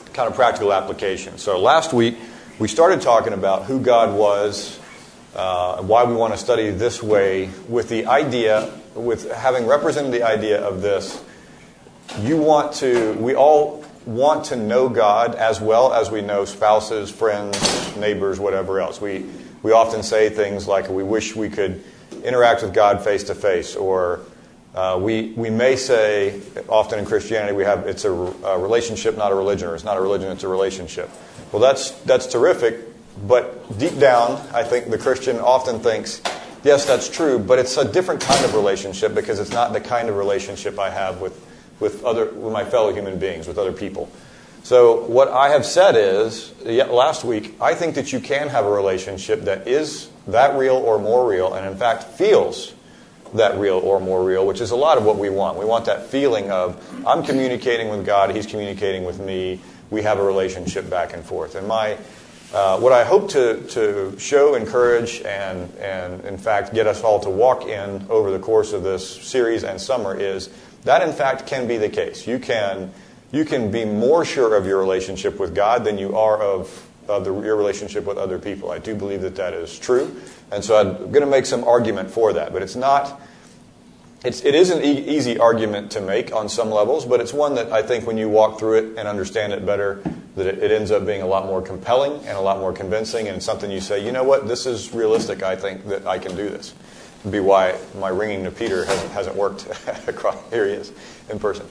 kind of practical application. So last week, we started talking about who God was, why we want to study this way, with the idea, with having represented the idea of this, we all want to know God as well as we know spouses, friends, neighbors, whatever else. We often say things like, we wish we could interact with God face to face, or we may say, often in Christianity, it's a relationship, not a religion, or it's not a religion, it's a relationship. Well, that's terrific, but deep down, I think the Christian often thinks, yes, that's true, but it's a different kind of relationship because it's not the kind of relationship I have with my fellow human beings, with other people. So what I have said is, last week, I think that you can have a relationship that is that real or more real, and in fact feels that real or more real, which is a lot of what we want. We want that feeling of, I'm communicating with God, He's communicating with me, we have a relationship back and forth. And what I hope to show, encourage, and in fact get us all to walk in over the course of this series and summer is that in fact can be the case. You can be more sure of your relationship with God than you are of your relationship with other people. I do believe that is true. And so I'm going to make some argument for that. But it is an easy argument to make on some levels, but it's one that I think when you walk through it and understand it better, that it ends up being a lot more compelling and a lot more convincing, and something you say, you know what, this is realistic, I think that I can do this. Would be why my ringing to Peter hasn't worked across. Here he is in person.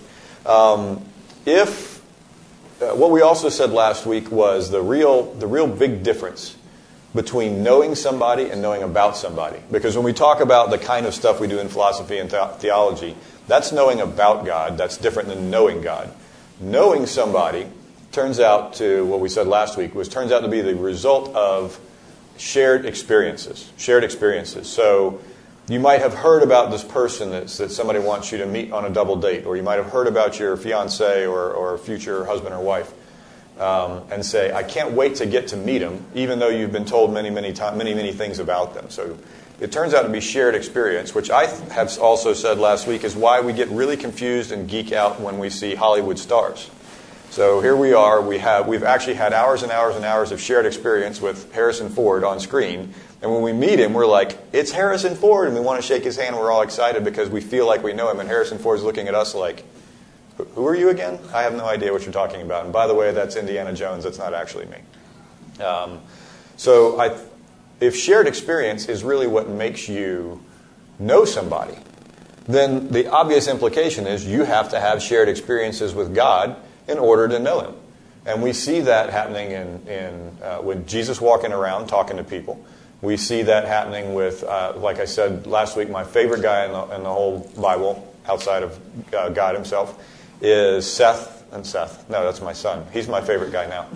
What we also said last week was the real big difference between knowing somebody and knowing about somebody. Because when we talk about the kind of stuff we do in philosophy and theology, that's knowing about God. That's different than knowing God. Knowing somebody turns out to, what we said last week, turns out to be the result of shared experiences. Shared experiences. So you might have heard about this person that somebody wants you to meet on a double date, or you might have heard about your fiancé or future husband or wife, and say, I can't wait to get to meet him, even though you've been told many things about them. So it turns out to be shared experience, which I have also said last week is why we get really confused and geek out when we see Hollywood stars. So here we are, we've actually had hours and hours and hours of shared experience with Harrison Ford on screen. And when we meet him, we're like, it's Harrison Ford, and we want to shake his hand, and we're all excited because we feel like we know him, and Harrison Ford's looking at us like, who are you again? I have no idea what you're talking about. And by the way, that's Indiana Jones, that's not actually me. If shared experience is really what makes you know somebody, then the obvious implication is you have to have shared experiences with God in order to know Him. And we see that happening with Jesus walking around talking to people. We see that happening with, like I said last week, my favorite guy in the whole Bible, outside of God Himself, is Seth. No, that's my son. He's my favorite guy now.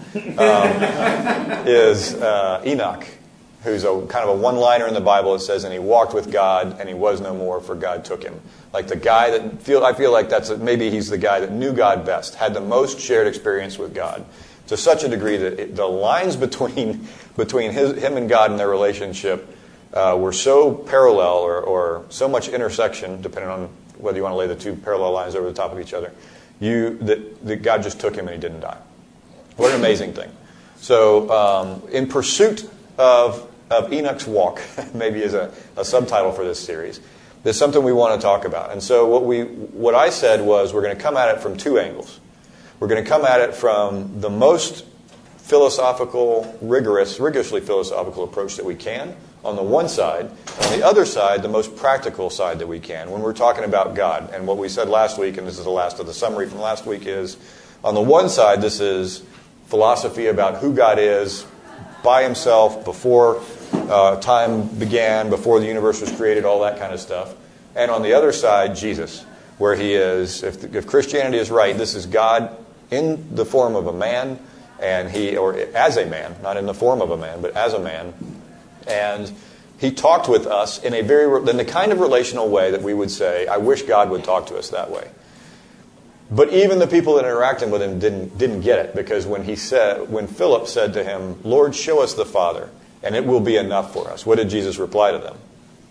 Is Enoch, who's kind of a one-liner in the Bible. It says, and he walked with God, and he was no more, for God took him. Like the guy I feel like maybe he's the guy that knew God best, had the most shared experience with God, to such a degree that the lines between him and God and their relationship were so parallel or so much intersection, depending on whether you want to lay the two parallel lines over the top of each other, that God just took him and he didn't die. What an amazing thing. So in pursuit of Enoch's walk, maybe is a subtitle for this series, there's something we want to talk about. And so what I said was we're going to come at it from two angles. We're going to come at it from the most philosophical, rigorously philosophical approach that we can on the one side. On the other side, the most practical side that we can when we're talking about God. And what we said last week, and this is the last of the summary from last week, is on the one side, this is philosophy about who God is by Himself before time began, before the universe was created, all that kind of stuff. And on the other side, Jesus, where He is, if Christianity is right, this is God in the form of a man, or as a man, not in the form of a man, but as a man. And He talked with us in the kind of relational way that we would say, I wish God would talk to us that way. But even the people that interacted with Him didn't get it, because when Philip said to Him, Lord, show us the Father, and it will be enough for us. What did Jesus reply to them?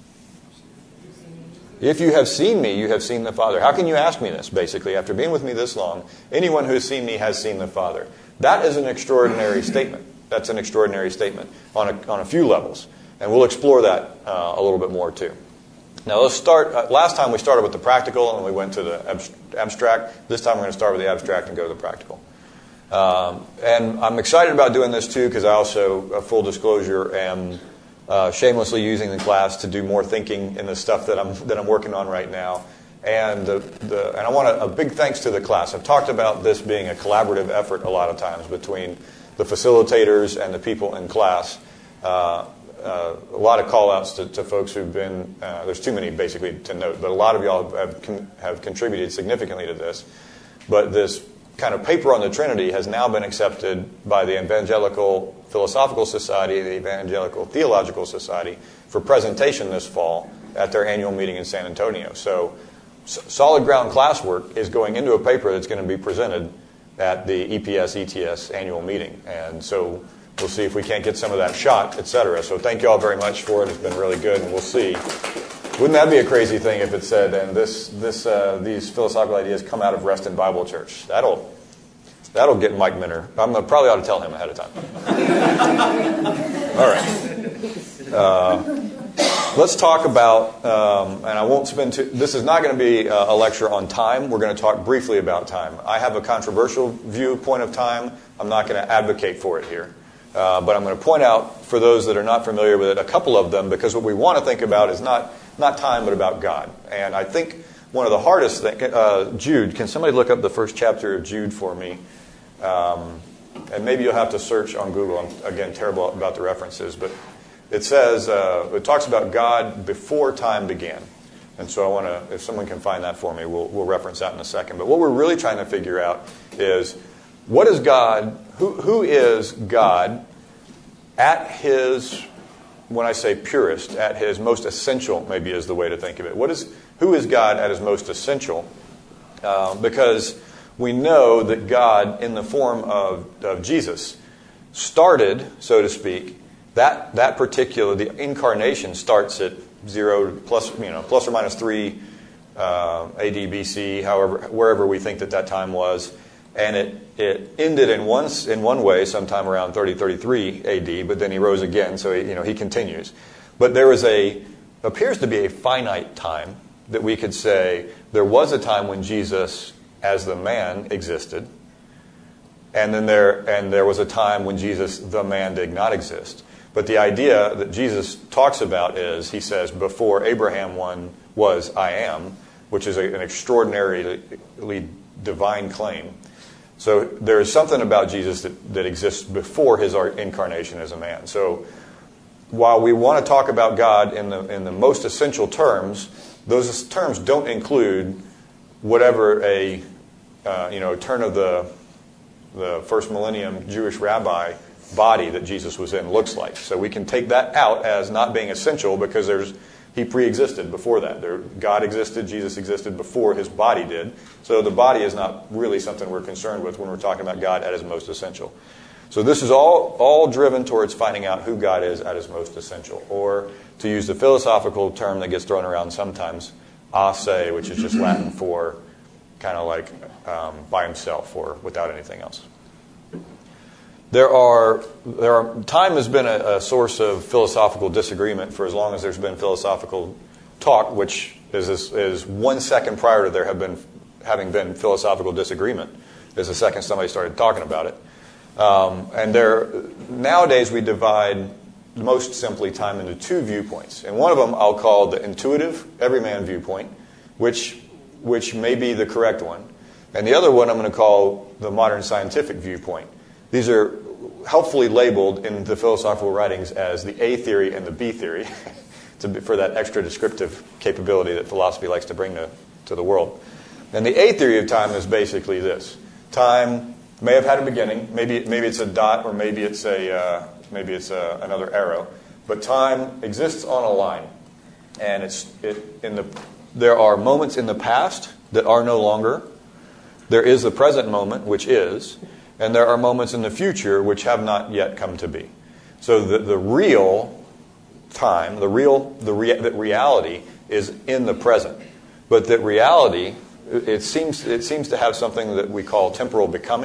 If you have seen me, you have seen the Father. How can you ask me this, basically? After being with me this long, anyone who has seen me has seen the Father. That is an extraordinary statement. That's an extraordinary statement on a few levels. And we'll explore that a little bit more too. Now let's start. Last time we started with the practical and we went to the abstract. This time we're going to start with the abstract and go to the practical. And I'm excited about doing this too because I also, full disclosure, am shamelessly using the class to do more thinking in the stuff that I'm working on right now. And I want a big thanks to the class. I've talked about this being a collaborative effort a lot of times between the facilitators and the people in class. A lot of call-outs to folks who've been, there's too many basically to note, but a lot of y'all have contributed significantly to this. But this kind of paper on the Trinity has now been accepted by the Evangelical Philosophical Society and the Evangelical Theological Society for presentation this fall at their annual meeting in San Antonio. So solid ground classwork is going into a paper that's going to be presented at the EPS-ETS annual meeting. And so we'll see if we can't get some of that shot, etc. So thank you all very much for it. It's been really good, and we'll see. Wouldn't that be a crazy thing if it said, and these philosophical ideas come out of Reston Bible Church? That'll get Mike Minner. Probably ought to tell him ahead of time. All right. Let's talk about, and I won't spend this is not going to be a lecture on time. We're going to talk briefly about time. I have a controversial viewpoint of time. I'm not going to advocate for it here. But I'm going to point out, for those that are not familiar with it, a couple of them, because what we want to think about is not time, but about God. And I think one of the hardest things, Jude, can somebody look up the first chapter of Jude for me? And maybe you'll have to search on Google. I'm, again, terrible about the references. But it says, it talks about God before time began. And so I want to, if someone can find that for me, we'll reference that in a second. But what we're really trying to figure out is, what is God, who is God at his, when I say purest, at his most essential, maybe is the way to think of it. Who is God at his most essential? Because we know that God, in the form of Jesus, started, so to speak, that particular, the incarnation starts at 0 plus or minus 3 AD BC, however, wherever we think that time was. And it ended in one way sometime around 33 AD, but then he rose again, so he continues. But there appears to be a finite time that we could say there was a time when Jesus as the man existed, and then there was a time when Jesus the man did not exist. But the idea that Jesus talks about is, he says, before Abraham was, I am, which is an extraordinarily divine claim. So there is something about Jesus that exists before his incarnation as a man. So while we want to talk about God in the most essential terms, those terms don't include whatever a turn of the first millennium Jewish rabbi body that Jesus was in looks like. So we can take that out as not being essential because he pre-existed before that. God existed, Jesus existed before his body did. So the body is not really something we're concerned with when we're talking about God at his most essential. So this is all driven towards finding out who God is at his most essential. Or to use the philosophical term that gets thrown around sometimes, a se, which is just Latin for kind of like by himself or without anything else. Time has been a source of philosophical disagreement for as long as there's been philosophical talk, which is 1 second prior to there having been philosophical disagreement, is the second somebody started talking about it. Nowadays we divide most simply time into 2 viewpoints. And one of them I'll call the intuitive, everyman viewpoint, which may be the correct one. And the other one I'm going to call the modern scientific viewpoint. These are helpfully labeled in the philosophical writings as the A theory and the B theory for that extra descriptive capability that philosophy likes to bring to the world. And the A theory of time is basically this. Time may have had a beginning. Maybe it's a dot, or maybe it's another arrow. But time exists on a line. And there are moments in the past that are no longer. There is the present moment, which is. And there are moments in the future which have not yet come to be. So the real time, the reality is in the present. But that reality, it seems to have something that we call temporal becoming,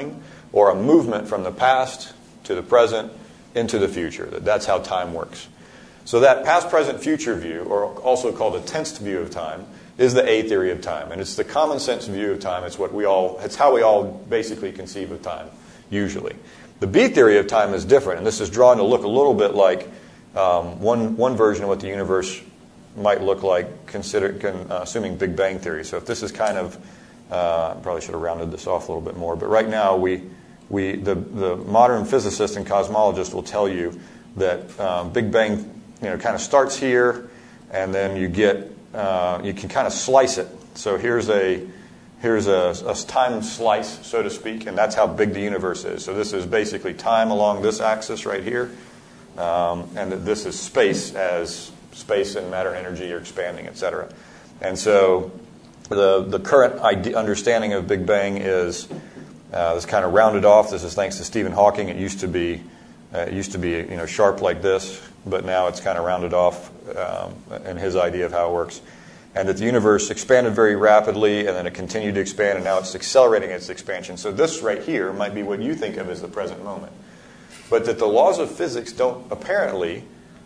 or a movement from the past to the present into the future. That's how time works. So that past, present, future view, or also called a tensed view of time, is the A theory of time. And it's the common sense view of time. It's how we all basically conceive of time, usually. The B theory of time is different, and this is drawn to look a little bit like one version of what the universe might look like, assuming Big Bang theory. So if this is kind of, probably should have rounded this off a little bit more, but right now the modern physicist and cosmologist will tell you that Big Bang kind of starts here, and then you can kind of slice it. So here's a time slice, so to speak, and that's how big the universe is. So this is basically time along this axis right here, and this is space as space and matter and energy are expanding, etc. And so the current understanding of Big Bang is this kind of rounded off. This is thanks to Stephen Hawking. It used to be sharp like this, but now it's kind of rounded off in his idea of how it works. And that the universe expanded very rapidly, and then it continued to expand, and now it's accelerating its expansion. So this right here might be what you think of as the present moment. But that the laws of physics don't, apparently,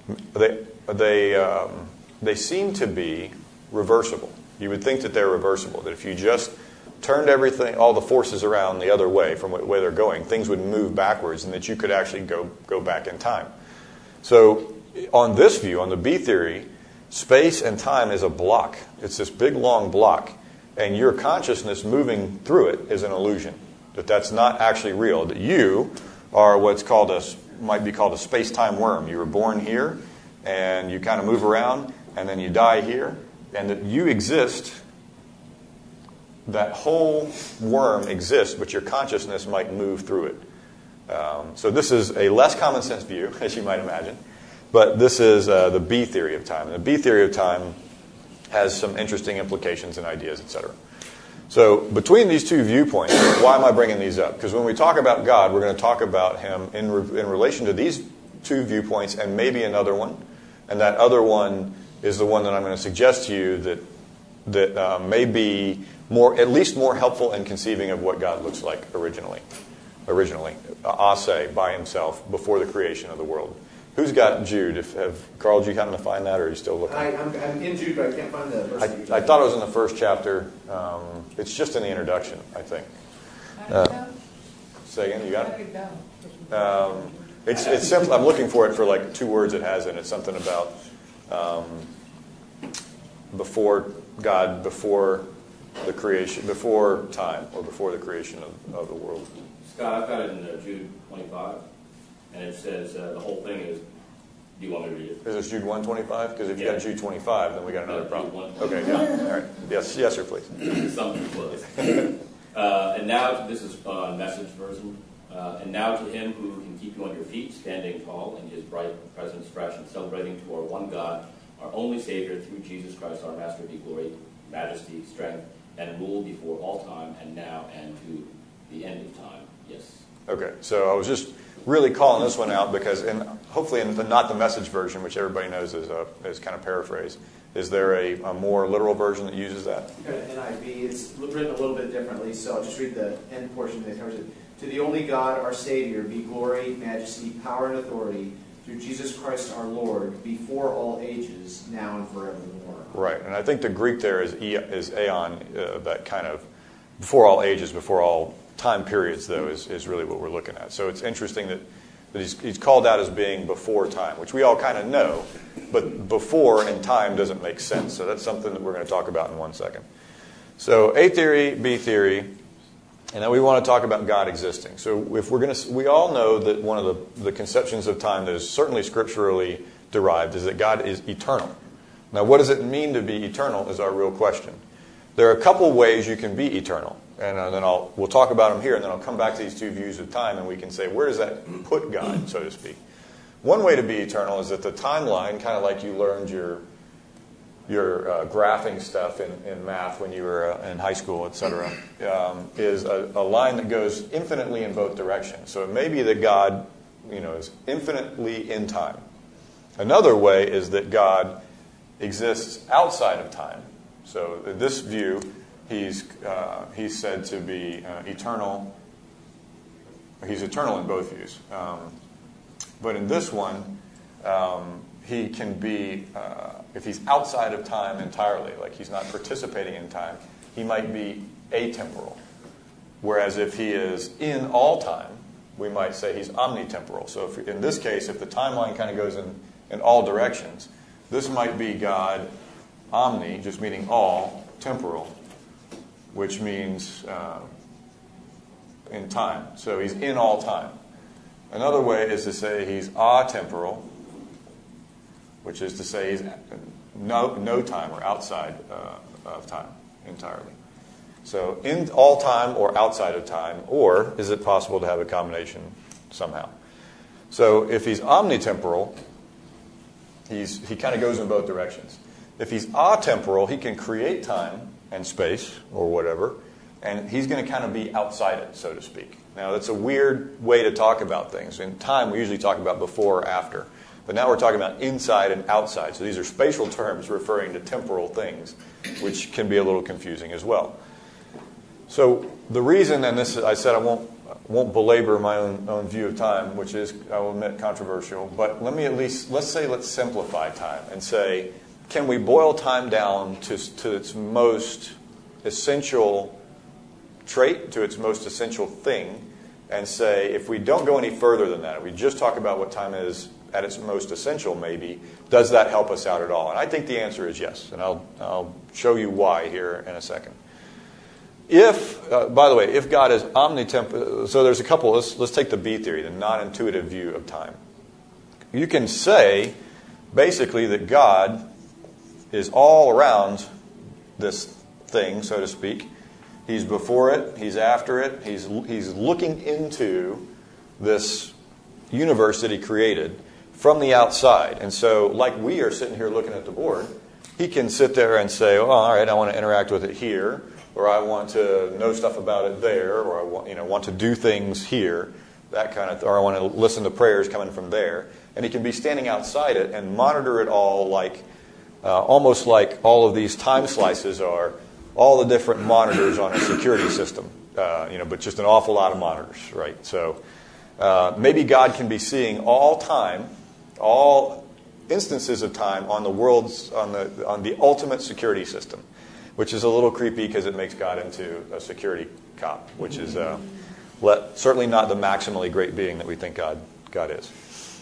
they seem to be reversible. You would think that they're reversible, that if you just turned everything, all the forces around the other way from where they're going, things would move backwards, and that you could actually go back in time. So on this view, on the B theory, space and time is a block. It's this big, long block. And your consciousness moving through it is an illusion. That's not actually real. That you are what's might be called a space-time worm. You were born here, and you kind of move around, and then you die here. And that you exist, that whole worm exists, but your consciousness might move through it. So this is a less common sense view, as you might imagine. But this is the B theory of time. And the B theory of time has some interesting implications and ideas, etc. So between these two viewpoints, why am I bringing these up? Because when we talk about God, we're going to talk about Him in relation to these two viewpoints and maybe another one. And that other one is the one that I'm going to suggest to you that may be at least more helpful in conceiving of what God looks like originally, ase, by Himself, before the creation of the world. Who's got Jude? Carl, did you happen to find that, or are you still looking? I'm in Jude, but I can't find the verse. I thought it was in the first chapter. It's just in the introduction, I think. Say again, you got it? It's simple. I'm looking for it for like 2 words it has in it. Something about before God, before the creation, before time, or before the creation of the world. Scott, I've got it in Jude 25. And it says, the whole thing is, do you want me to read it? Is this Jude 125? Because if you got Jude 25, then we got another problem. Okay, yeah. All right. Yes, sir, please. Something close. And now, this is Message version. And now to Him who can keep you on your feet, standing tall in His bright presence fresh, and celebrating to our one God, our only Savior, through Jesus Christ, our Master, be glory, majesty, strength, and rule before all time, and now, and to the end of time. Yes. Okay, so I was just really calling this one out because, hopefully in not the Message version, which everybody knows is kind of paraphrased, is there a more literal version that uses that? NIV, it's written a little bit differently, so I'll just read the end portion that covers it. To the only God, our Savior, be glory, majesty, power, and authority, through Jesus Christ our Lord, before all ages, now and forevermore. Right, and I think the Greek there is aeon, that kind of before all ages, before all time periods, though, is really what we're looking at. So it's interesting that he's called out as being before time, which we all kind of know, but before and time doesn't make sense. So that's something that we're going to talk about in 1 second. So A theory, B theory, and then we want to talk about God existing. So if we all know that one of the conceptions of time that is certainly scripturally derived is that God is eternal. Now, what does it mean to be eternal is our real question. There are a couple ways you can be eternal. And then we'll talk about them here, and then I'll come back to these two views of time, and we can say, where does that put God, so to speak? One way to be eternal is that the timeline, kind of like you learned your graphing stuff in math when you were in high school, etc., is a line that goes infinitely in both directions. So it may be that God, is infinitely in time. Another way is that God exists outside of time. So in this view, He's said to be eternal He's eternal in both views. But in this one, he can be, if he's outside of time entirely, like he's not participating in time, he might be atemporal. Whereas if he is in all time, we might say he's omnitemporal. So if, in this case, if the timeline kind of goes in all directions, this might be God omni, just meaning all, temporal, which means in time. So he's in all time. Another way is to say he's atemporal, which is to say he's no time or outside of time entirely. So in all time or outside of time, or is it possible to have a combination somehow? So if he's omnitemporal, he kind of goes in both directions. If he's atemporal, he can create time and space or whatever, and he's going to kind of be outside it, so to speak. Now, that's a weird way to talk about things. In time, we usually talk about before or after. But now we're talking about inside and outside. So these are spatial terms referring to temporal things, which can be a little confusing as well. So the reason, and this I said I won't belabor my own view of time, which is, I will admit, controversial, but let's simplify time and say, can we boil time down to its most essential trait, to its most essential thing, and say, if we don't go any further than that, if we just talk about what time is at its most essential, maybe, does that help us out at all? And I think the answer is yes, and I'll show you why here in a second. By the way, if God is omnitemporal, so there's a couple, let's take the B theory, the non-intuitive view of time. You can say, basically, that God is all around this thing, so to speak. He's before it, he's after it, he's looking into this universe that he created from the outside. And so, like we are sitting here looking at the board, he can sit there and say, oh, all right, I want to interact with it here, or I want to know stuff about it there, or I want to do things here, that kind of, or I want to listen to prayers coming from there. And he can be standing outside it and monitor it all, like almost like all of these time slices are all the different monitors on a security system, but just an awful lot of monitors, right? So maybe God can be seeing all time, all instances of time on on the ultimate security system, which is a little creepy because it makes God into a security cop, which is certainly not the maximally great being that we think God is.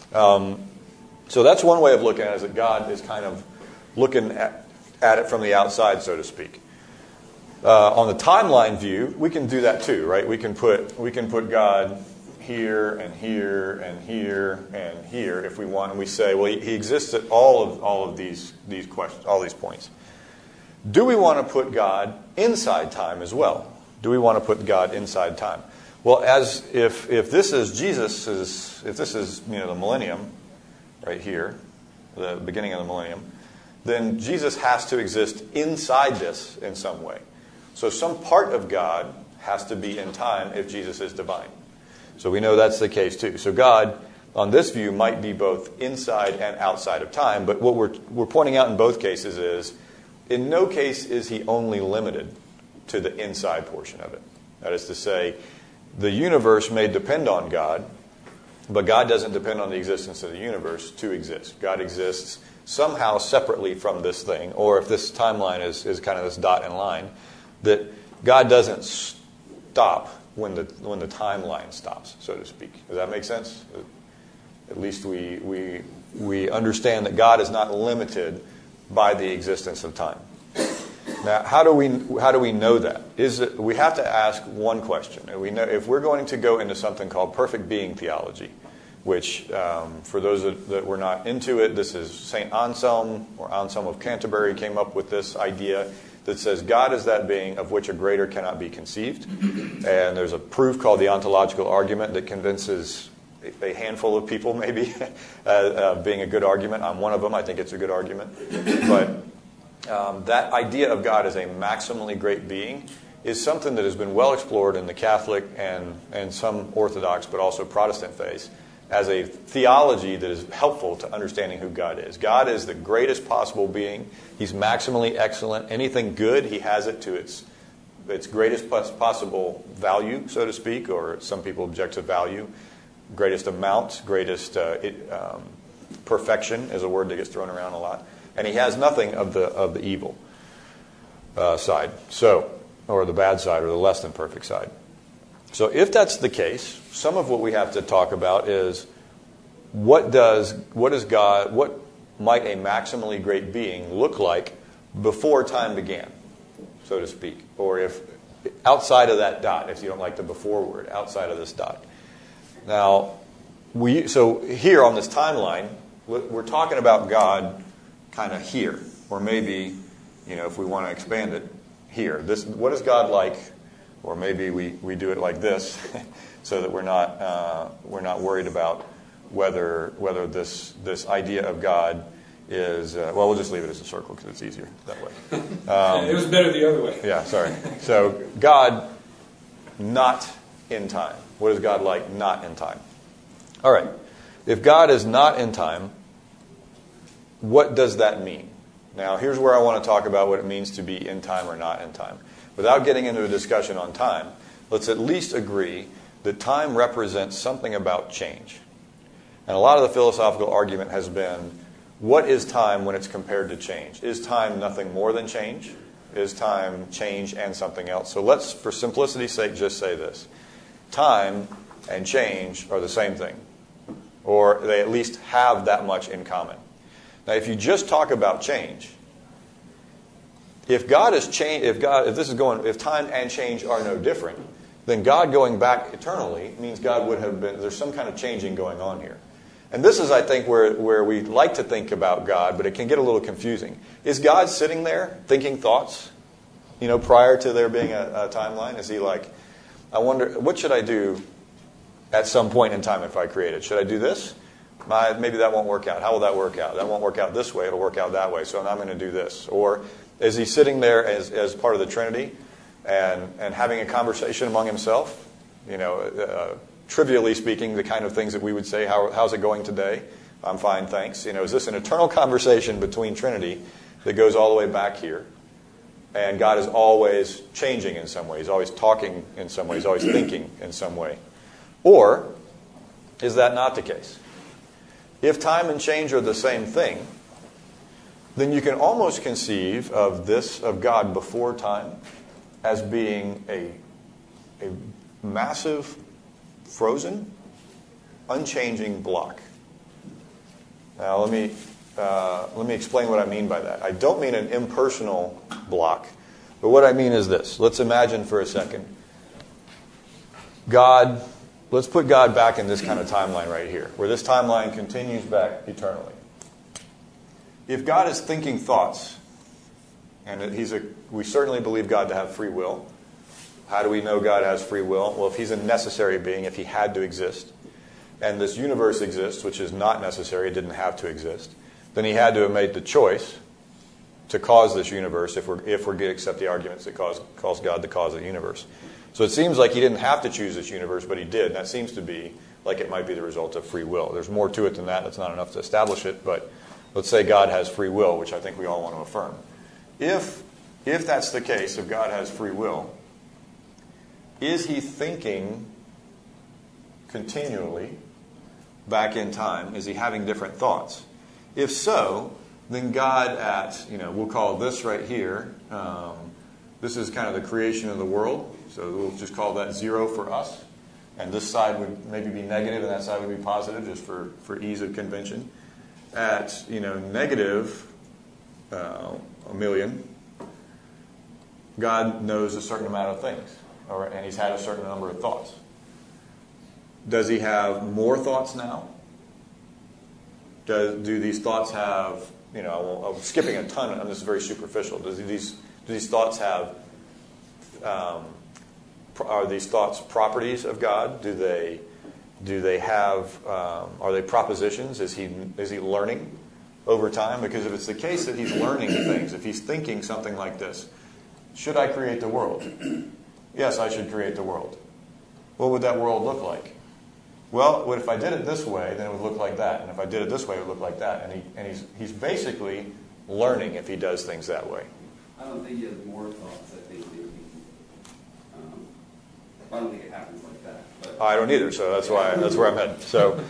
So that's one way of looking at it, is that God is kind of looking at it from the outside, so to speak. On the timeline view, we can do that too, right? We can put God here and here and here and here if we want, and we say, well, he exists at all of these questions, all these points. Do we want to put God inside time as well? Do we want to put God inside time? Well, if this is Jesus's, if this is the millennium, right here, the beginning of the millennium, then Jesus has to exist inside this in some way. So some part of God has to be in time if Jesus is divine. So we know that's the case too. So God, on this view, might be both inside and outside of time. But what we're pointing out in both cases is, in no case is he only limited to the inside portion of it. That is to say, the universe may depend on God, but God doesn't depend on the existence of the universe to exist. God exists somehow separately from this thing, or if this timeline is kind of this dot and line, that God doesn't stop when the timeline stops, so to speak. Does that make sense? At least we understand that God is not limited by the existence of time. Now, how do we know that? We have to ask one question. And we know if we're going to go into something called perfect being theology, which for those that were not into it, this is St. Anselm or Anselm of Canterbury came up with this idea that says God is that being of which a greater cannot be conceived. And there's a proof called the ontological argument that convinces a handful of people, maybe, being a good argument. I'm one of them. I think it's a good argument. But that idea of God as a maximally great being is something that has been well explored in the Catholic and some Orthodox, but also Protestant faiths, as a theology that is helpful to understanding who God is. God is the greatest possible being. He's maximally excellent. Anything good, he has it to its its greatest possible value, so to speak, or some people object to value. Greatest amount, greatest perfection is a word that gets thrown around a lot. And he has nothing of the evil side, or the bad side, or the less than perfect side. So if that's the case, some of what we have to talk about is what might a maximally great being look like before time began, so to speak, or if outside of that dot, if you don't like the before word, outside of this dot. Now, so here on this timeline, we're talking about God kind of here, or maybe, if we want to expand it, here. What is God like? Or maybe we do it like this, so that we're not worried about whether this idea of God is we'll just leave it as a circle because it's easier that way. It was better the other way. Yeah, sorry. So God, not in time. What is God like? Not in time. All right. If God is not in time, what does that mean? Now, here's where I want to talk about what it means to be in time or not in time. Without getting into a discussion on time, let's at least agree that time represents something about change. And a lot of the philosophical argument has been, what is time when it's compared to change? Is time nothing more than change? Is time change and something else? So let's, for simplicity's sake, just say this. Time and change are the same thing. Or they at least have that much in common. Now, if you just talk about change, if time and change are no different, then God going back eternally means God would have been, there's some kind of changing going on here. And this is, I think, where we like to think about God, but it can get a little confusing. Is God sitting there thinking thoughts, prior to there being a timeline? Is he like, I wonder, what should I do at some point in time if I create it? Should I do this? Maybe that won't work out. How will that work out? That won't work out this way. It'll work out that way. So I'm going to do this. Or is he sitting there as part of the Trinity and having a conversation among himself? Trivially speaking, the kind of things that we would say, how's it going today? I'm fine, thanks. Is this an eternal conversation between Trinity that goes all the way back here? And God is always changing in some way. He's always talking in some way. He's always thinking in some way. Or is that not the case? If time and change are the same thing, then you can almost conceive of God before time as being a massive, frozen, unchanging block. Now let me explain what I mean by that. I don't mean an impersonal block, but what I mean is this. Let's imagine for a second let's put God back in this kind of timeline right here, where this timeline continues back eternally. If God is thinking thoughts, and we certainly believe God to have free will. How do we know God has free will? Well, if he's a necessary being, if he had to exist, and this universe exists, which is not necessary, it didn't have to exist, then he had to have made the choice to cause this universe, if we're going to accept the arguments that cause God the cause of the universe. So it seems like he didn't have to choose this universe, but he did. And that seems to be like it might be the result of free will. There's more to it than that. That's not enough to establish it, but let's say God has free will, which I think we all want to affirm. If that's the case, if God has free will, is he thinking continually back in time? Is he having different thoughts? If so, then God we'll call this right here, this is kind of the creation of the world. So we'll just call that 0 for us. And this side would maybe be negative and that side would be positive, just for ease of convention. At, negative a million, God knows a certain amount of things. And he's had a certain number of thoughts. Does he have more thoughts now? Do these thoughts have, I'm skipping a ton, this is very superficial. Do these thoughts have, are these thoughts properties of God? Do they have, are they propositions? Is he learning over time? Because if it's the case that he's learning things, if he's thinking something like this, should I create the world? Yes, I should create the world. What would that world look like? Well, if I did it this way, then it would look like that. And if I did it this way, it would look like that. And he's basically learning if he does things that way. I don't think he has more thoughts. I think I don't think it happens like that. But. I don't either, so that's where I'm headed. So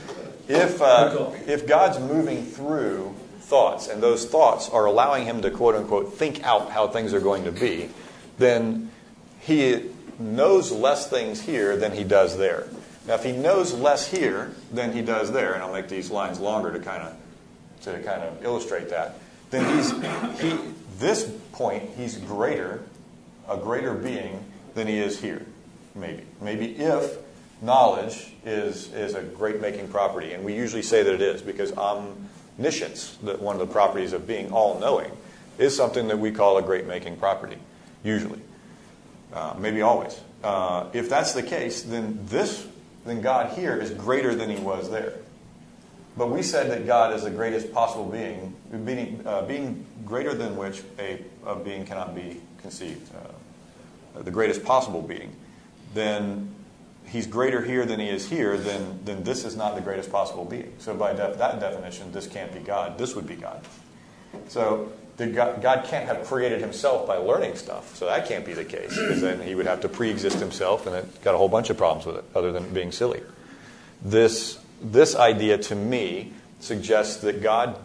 if God's moving through thoughts, and those thoughts are allowing him to, quote unquote, think out how things are going to be, then he knows less things here than he does there. Now, if he knows less here than he does there, and I'll make these lines longer to kind of illustrate that, then this point he's a greater being than he is here. Maybe if knowledge is a great making property, and we usually say that it is because omniscience, one of the properties of being all-knowing, is something that we call a great making property, usually. Maybe always. If that's the case, then God here is greater than he was there. But we said that God is the greatest possible being greater than which a being cannot be conceived. The greatest possible being. Then he's greater here than he is here, then this is not the greatest possible being. So by that definition, this can't be God. This would be God. So God can't have created himself by learning stuff. So that can't be the case, because then he would have to pre-exist himself, and it got a whole bunch of problems with it, other than being silly. This idea, to me, suggests that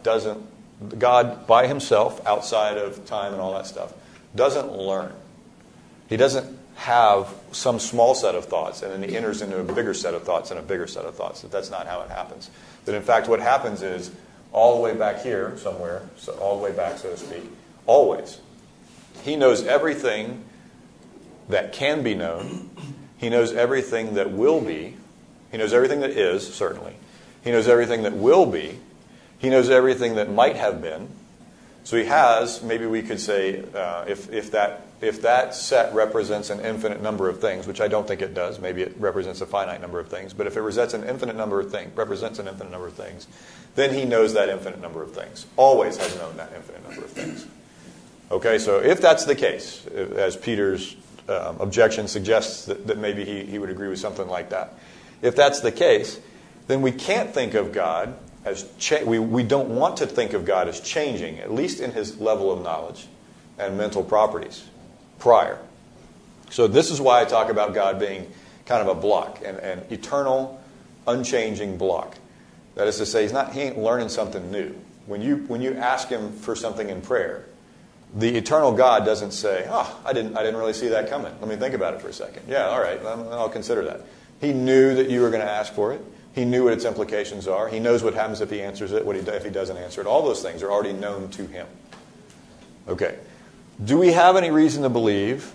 God by himself, outside of time and all that stuff, doesn't learn. He doesn't have some small set of thoughts, and then he enters into a bigger set of thoughts and a bigger set of thoughts. That's not how it happens. That in fact what happens is, all the way back here somewhere, so all the way back, so to speak, always, he knows everything that can be known. He knows everything that will be. He knows everything that is, certainly. He knows everything that will be. He knows everything that might have been. So he has, maybe we could say, if that set represents an infinite number of things, which I don't think it does, maybe it represents a finite number of things, but if it represents an infinite number of things, then he knows that infinite number of things. Always has known that infinite number of things. Okay, so if that's the case, as Peter's objection suggests that maybe he would agree with something like that. If that's the case, then we can't think of God as we don't want to think of God as changing, at least in his level of knowledge and mental properties prior. So this is why I talk about God being kind of a block, an eternal, unchanging block. That is to say, he ain't learning something new. When you ask him for something in prayer, the eternal God doesn't say, I didn't really see that coming. Let me think about it for a second. Yeah, all right, I'll consider that. He knew that you were going to ask for it. He knew what its implications are. He knows what happens if he answers it, if he doesn't answer it. All those things are already known to him. Okay. Do we have any reason to believe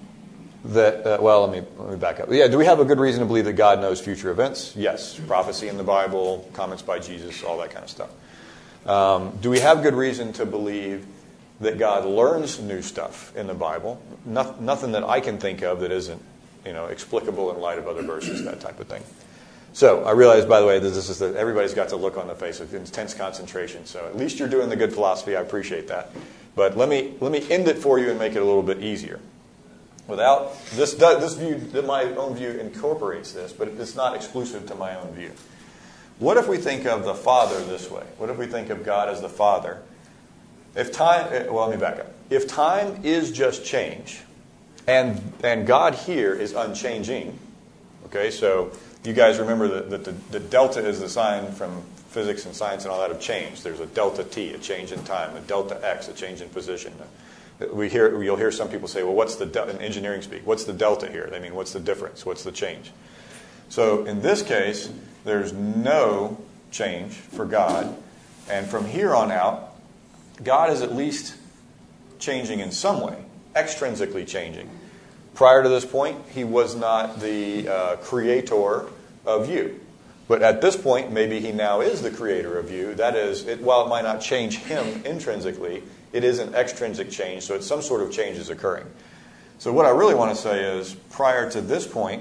that, let me back up. Yeah, do we have a good reason to believe that God knows future events? Yes. Prophecy in the Bible, comments by Jesus, all that kind of stuff. Do we have good reason to believe that God learns new stuff in the Bible? Nothing that I can think of that isn't, explicable in light of other verses, that type of thing. So I realize, by the way, that everybody's got to look on the face of intense concentration. So at least you're doing the good philosophy. I appreciate that. But let me end it for you and make it a little bit easier. Without this view, my own view incorporates this, but it's not exclusive to my own view. What if we think of the Father this way? What if we think of God as the Father? Let me back up. If time is just change, and God here is unchanging, okay, so you guys remember that the delta is the sign from physics and science and all that of change. There's a delta t, a change in time, a delta x, a change in position. You'll hear some people say, well, what's the in engineering speak? What's the delta here? They mean, what's the difference? What's the change? So in this case, there's no change for God, and from here on out, God is at least changing in some way, extrinsically changing. Prior to this point, he was not the creator of you. But at this point, maybe he now is the creator of you. That is, while it might not change him intrinsically, it is an extrinsic change, so it's some sort of change is occurring. So what I really want to say is, prior to this point,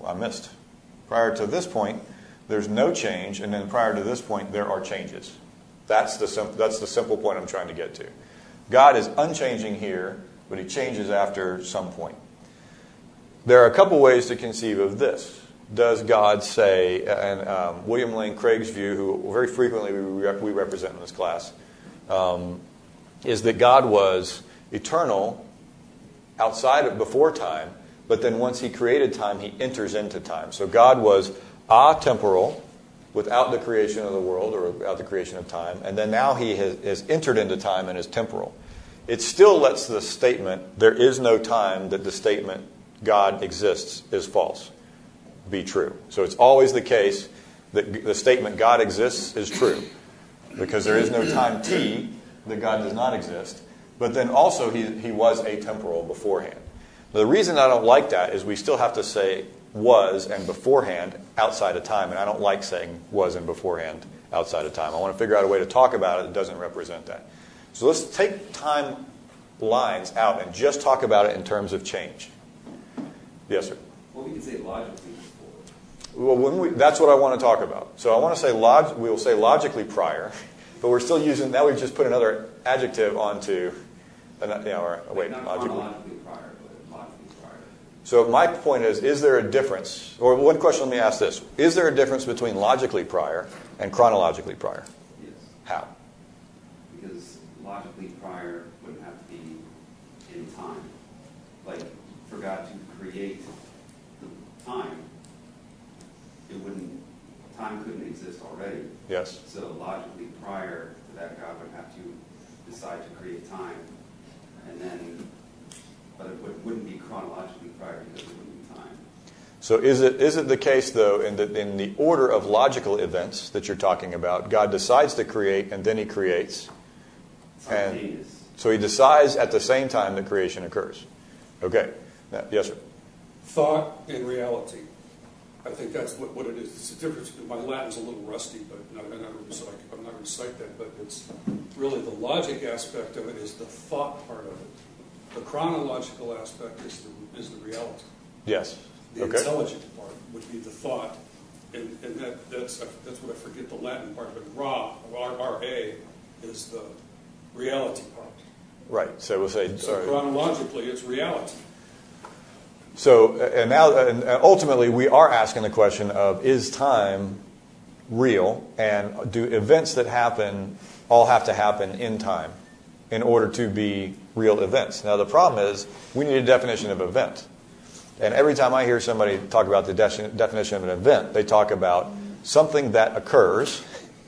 prior to this point, there's no change, and then prior to this point, there are changes. That's the simple point I'm trying to get to. God is unchanging here, but he changes after some point. There are a couple ways to conceive of this. Does God say, and William Lane Craig's view, who very frequently we represent in this class, is that God was eternal, before time, but then once he created time, he enters into time. So God was atemporal without the creation of the world or without the creation of time, and then now he has entered into time and is temporal. It still lets the statement, there is no time, that the statement God exists is false, be true. So it's always the case that the statement God exists is true, because there is no time t that God does not exist. But then also he was atemporal beforehand. Now, the reason I don't like that is we still have to say was and beforehand outside of time, and I don't like saying was and beforehand outside of time. I want to figure out a way to talk about it that doesn't represent that. So let's take time lines out and just talk about it in terms of change. Yes, sir? Well, we can say logically before. Well, that's what I want to talk about. So I want to say we will say logically prior, but we're still using, now we've just put another adjective onto, Not chronologically prior, but logically prior. So my point is there a difference, or one question, let me ask this. Is there a difference between logically prior and chronologically prior? Yes. How? Because logically prior wouldn't have to be in time. Like, for God to create the time, time couldn't exist already. Yes. So logically prior to that, God would have to decide to create time, and then, but it wouldn't be chronologically prior because it wouldn't be time. So is it the case, though, in the order of logical events that you're talking about, God decides to create and then he creates? And so he decides at the same time that creation occurs. Okay. Now, yes, sir? Thought and reality. I think that's what it is. It's a difference. My Latin's a little rusty, but I'm not going to cite that. But it's really the logic aspect of it is the thought part of it. The chronological aspect is the reality. Yes. The intelligent part would be the thought, and that's what I forget the Latin part. But R-A is the reality part. Right. So we'll say. So chronologically, it's reality. So, and ultimately, we are asking the question of, is time real? And do events that happen all have to happen in time in order to be real events? Now, the problem is, we need a definition of event. And every time I hear somebody talk about the definition of an event, they talk about something that occurs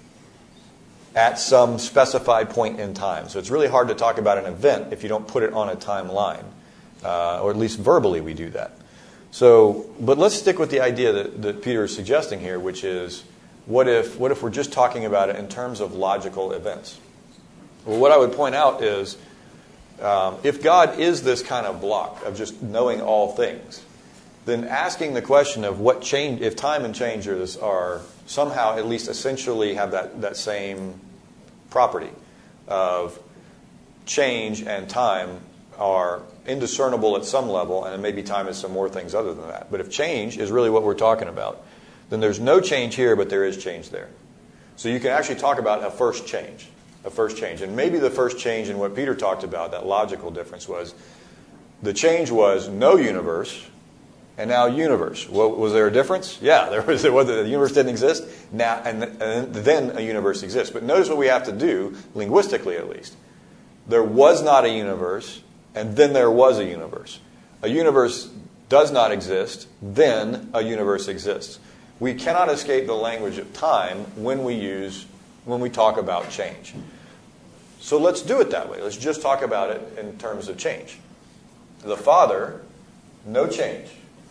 at some specified point in time. So it's really hard to talk about an event if you don't put it on a timeline. Or at least verbally we do that. So, but let's stick with the idea that Peter is suggesting here, which is, what if we're just talking about it in terms of logical events? Well, what I would point out is, if God is this kind of block of just knowing all things, then asking the question of what change, if time and change are somehow at least essentially have that same property of change and time are indiscernible at some level, and maybe time is some more things other than that. But if change is really what we're talking about, then there's no change here, but there is change there. So you can actually talk about a first change. And maybe the first change in what Peter talked about, that logical difference, was the change was no universe, and now universe. Well, was there a difference? Yeah, there was. The universe didn't exist, now, and then a universe exists. But notice what we have to do, linguistically at least. There was not a universe, and then there was a universe. A universe does not exist, then a universe exists. We cannot escape the language of time when we talk about change. So let's do it that way. Let's just talk about it in terms of change. The Father, no change.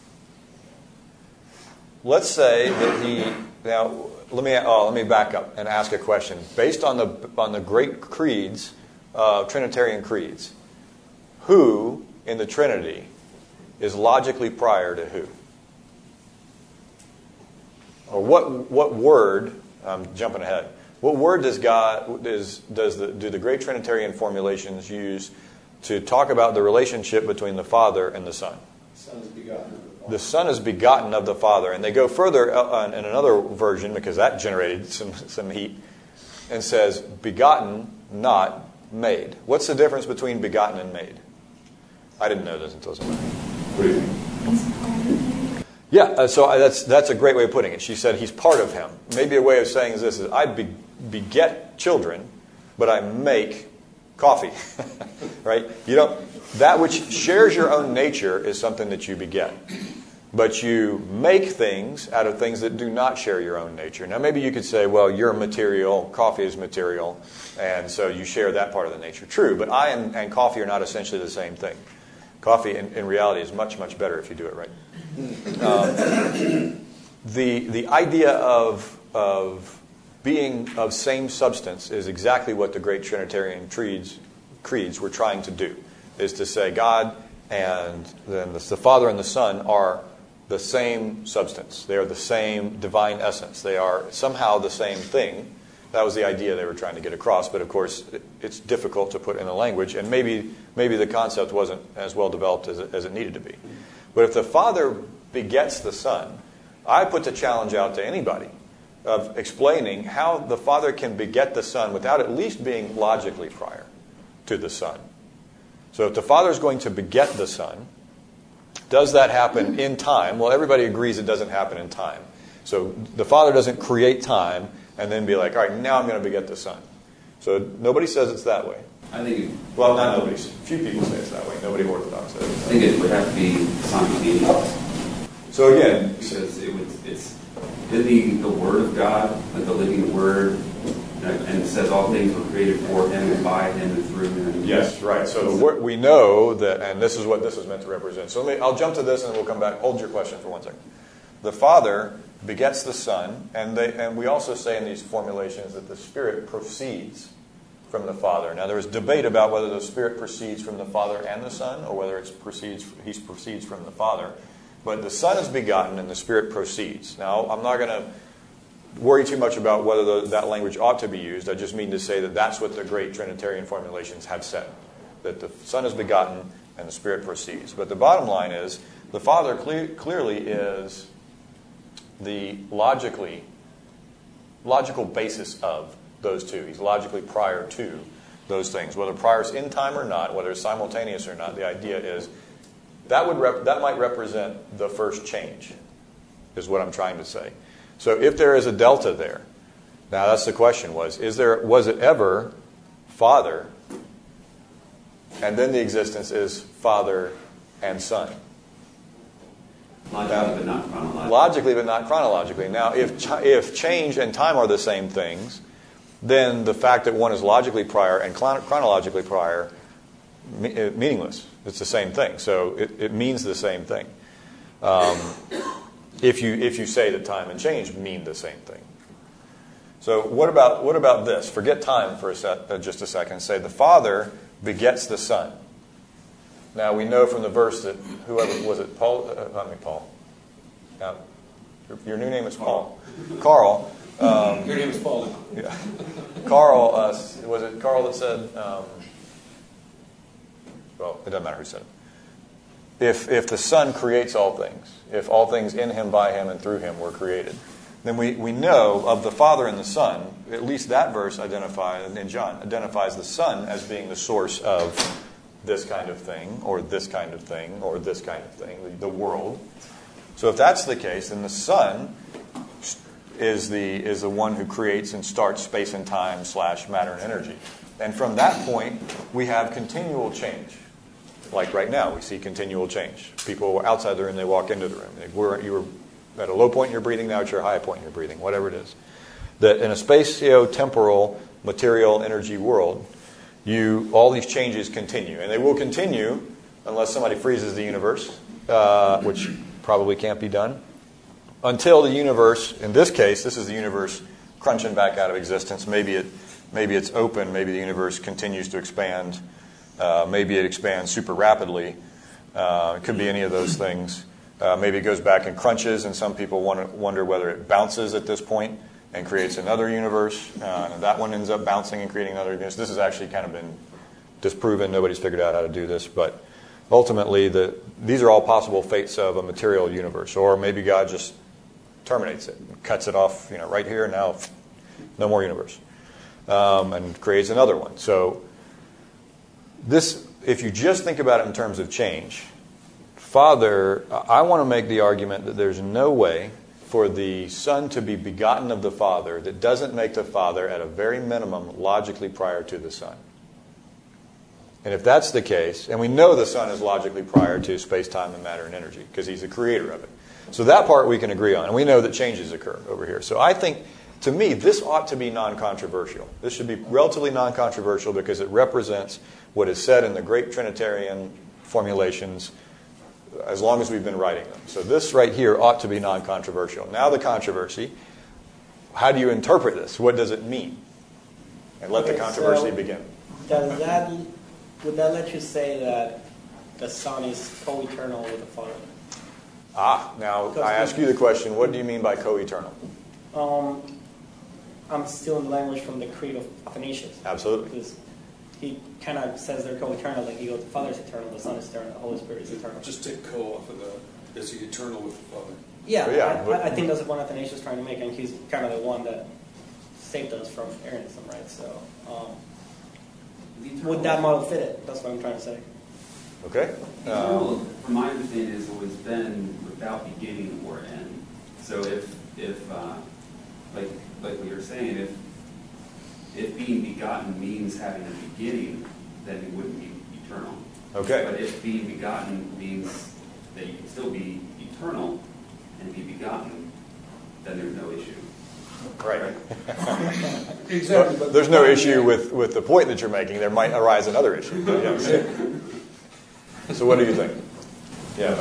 Let's say that now let me back up and ask a question. Based on the great creeds, Trinitarian creeds, who in the Trinity is logically prior to who? Or what word? I'm jumping ahead. What word do the great Trinitarian formulations use to talk about the relationship between the Father and the Son? The Son is begotten of the Father, and they go further in another version because that generated some heat, and says begotten, not made. What's the difference between begotten and made? I didn't know this until somebody. What do you think? Yeah, so that's a great way of putting it. She said he's part of him. Maybe a way of saying this is I beget children, but I make coffee, right? That which shares your own nature is something that you beget. But you make things out of things that do not share your own nature. Now, maybe you could say, well, you're material, coffee is material, and so you share that part of the nature. True, but I and coffee are not essentially the same thing. Coffee, in reality, is much, much better if you do it right. The idea of being of same substance is exactly what the great Trinitarian creeds were trying to do, is to say God and then the Father and the Son are the same substance. They are the same divine essence. They are somehow the same thing. That was the idea they were trying to get across, but of course it's difficult to put in the language, and maybe the concept wasn't as well developed as it needed to be. But if the Father begets the Son, I put the challenge out to anybody of explaining how the Father can beget the Son without at least being logically prior to the Son. So if the Father is going to beget the Son, does that happen in time? Well, everybody agrees it doesn't happen in time. So the Father doesn't create time and then be like, all right, now I'm going to beget the Son. So nobody says it's that way. I think Well, not nobody. Few people say it's that way. Nobody orthodox says it's that way. I think it would have to be simultaneous. So again, Because it's in the Word of God, like the living Word, and it says all things were created for Him and by Him and through Him. yes, right. So we know that, and this is what this is meant to represent. So I'll jump to this and then we'll come back. Hold your question for 1 second. The Father begets the Son, and we also say in these formulations that the Spirit proceeds from the Father. Now, there is debate about whether the Spirit proceeds from the Father and the Son, or whether He proceeds from the Father. But the Son is begotten and the Spirit proceeds. Now, I'm not going to worry too much about whether that language ought to be used. I just mean to say that that's what the great Trinitarian formulations have said, that the Son is begotten and the Spirit proceeds. But the bottom line is, the Father clearly is the logical basis of those two. He's logically prior to those things. Whether prior is in time or not, whether it's simultaneous or not, the idea is that might represent the first change, is what I'm trying to say. So if there is a delta there, now that's the question was it ever Father, and then the existence is Father and Son? Logically, but not chronologically. Logically, but not chronologically. Now, if change and time are the same things, then the fact that one is logically prior and chronologically prior, meaningless. It's the same thing. So it means the same thing. If you say that time and change mean the same thing. So what about this? Forget time for just a second. Say the Father begets the Son. Now we know from the verse that whoever was it, Paul? Paul. Now, your new name is Paul. Carl. Your name is Paul. Yeah. Carl. Was it Carl that said? Well, it doesn't matter who said it. If the Son creates all things, if all things in Him, by Him, and through Him were created, then we know of the Father and the Son. At least that verse in John identifies the Son as being the source of this kind of thing, or this kind of thing, or this kind of thing, the world. So if that's the case, then the Son is the one who creates and starts space and time / matter and energy. And from that point, we have continual change. Like right now, we see continual change. People were outside the room, they walk into the room. You were at a low point in your breathing, now it's your high point in your breathing, whatever it is. That in a spatio-temporal, material, energy world, all these changes continue. And they will continue unless somebody freezes the universe, which probably can't be done, until the universe, in this case, this is the universe crunching back out of existence. Maybe it's open, maybe the universe continues to expand, maybe it expands super rapidly. It could be any of those things. Maybe it goes back and crunches, and some people wonder whether it bounces at this point and creates another universe. And that one ends up bouncing and creating another universe. This has actually kind of been disproven. Nobody's figured out how to do this. But ultimately, these are all possible fates of a material universe. Or maybe God just terminates it, cuts it off right here, now no more universe, and creates another one. So this, if you just think about it in terms of change, Father, I want to make the argument that there's no way for the Son to be begotten of the Father that doesn't make the Father, at a very minimum, logically prior to the Son. And if that's the case, and we know the Son is logically prior to space, time, and matter and energy, because he's the creator of it. So that part we can agree on. And we know that changes occur over here. So I think, to me, this ought to be non-controversial. This should be relatively non-controversial because it represents what is said in the great Trinitarian formulations as long as we've been writing them. So this right here ought to be non-controversial. Now the controversy. How do you interpret this? What does it mean? And let the controversy begin. Would that let you say that the Son is co-eternal with the Father? Now I ask you the question, what do you mean by co-eternal? I'm still in the language from the Creed of Athanasius. Absolutely. Because he kind of says they're co-eternal, like he goes, the Father is eternal, the Son is eternal, the Holy Spirit is eternal. Just take co off of the, is he eternal with the Father? Yeah, I think that's what Athanasius is trying to make, and he's kind of the one that saved us from Arianism, right? So, would that model fit it? That's what I'm trying to say. Okay. Eternal, from my understanding, has always been without beginning or end. So if like what you're saying, if being begotten means having a beginning, then it wouldn't be eternal. Okay. But if being begotten means that you can still be eternal and be begotten, then there's no issue. Right. Exactly. Well, there's no issue with the point that you're making. There might arise another issue. But yes. So what do you think? Yeah.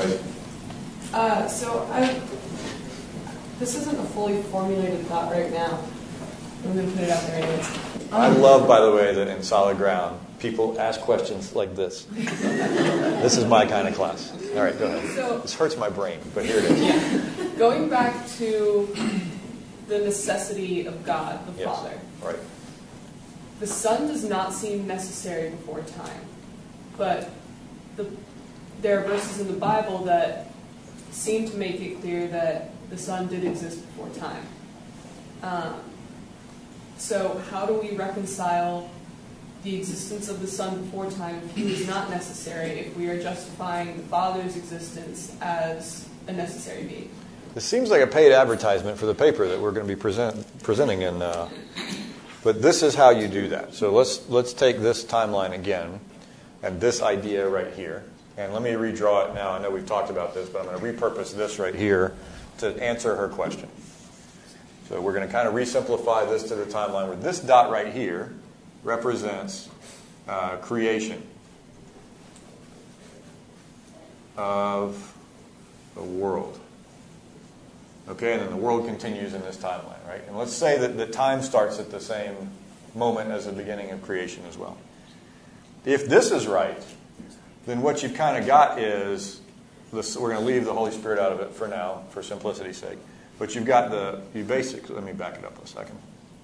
This isn't a fully formulated thought right now. I'm going to put it out there anyways. I love, by the way, that in Solid Ground, people ask questions like this. This is my kind of class. All right, go ahead. So, this hurts my brain, but here it is. Yeah. Going back to the necessity of God, the Yes. Father. Right. The Son does not seem necessary before time. But there are verses in the Bible that seem to make it clear that the Son did exist before time. So how do we reconcile the existence of the Son before time if he was not necessary, if we are justifying the Father's existence as a necessary being? This seems like a paid advertisement for the paper that we're going to be presenting in. But this is how you do that. So let's take this timeline again and this idea right here. And let me redraw it now. I know we've talked about this, but I'm going to repurpose this right here to answer her question. So we're going to kind of re-simplify this to the timeline where this dot right here represents creation of the world. Okay, and then the world continues in this timeline, right? And let's say that the time starts at the same moment as the beginning of creation as well. If this is right, then what you've kind of got is, we're going to leave the Holy Spirit out of it for now, for simplicity's sake. But you've got let me back it up a second.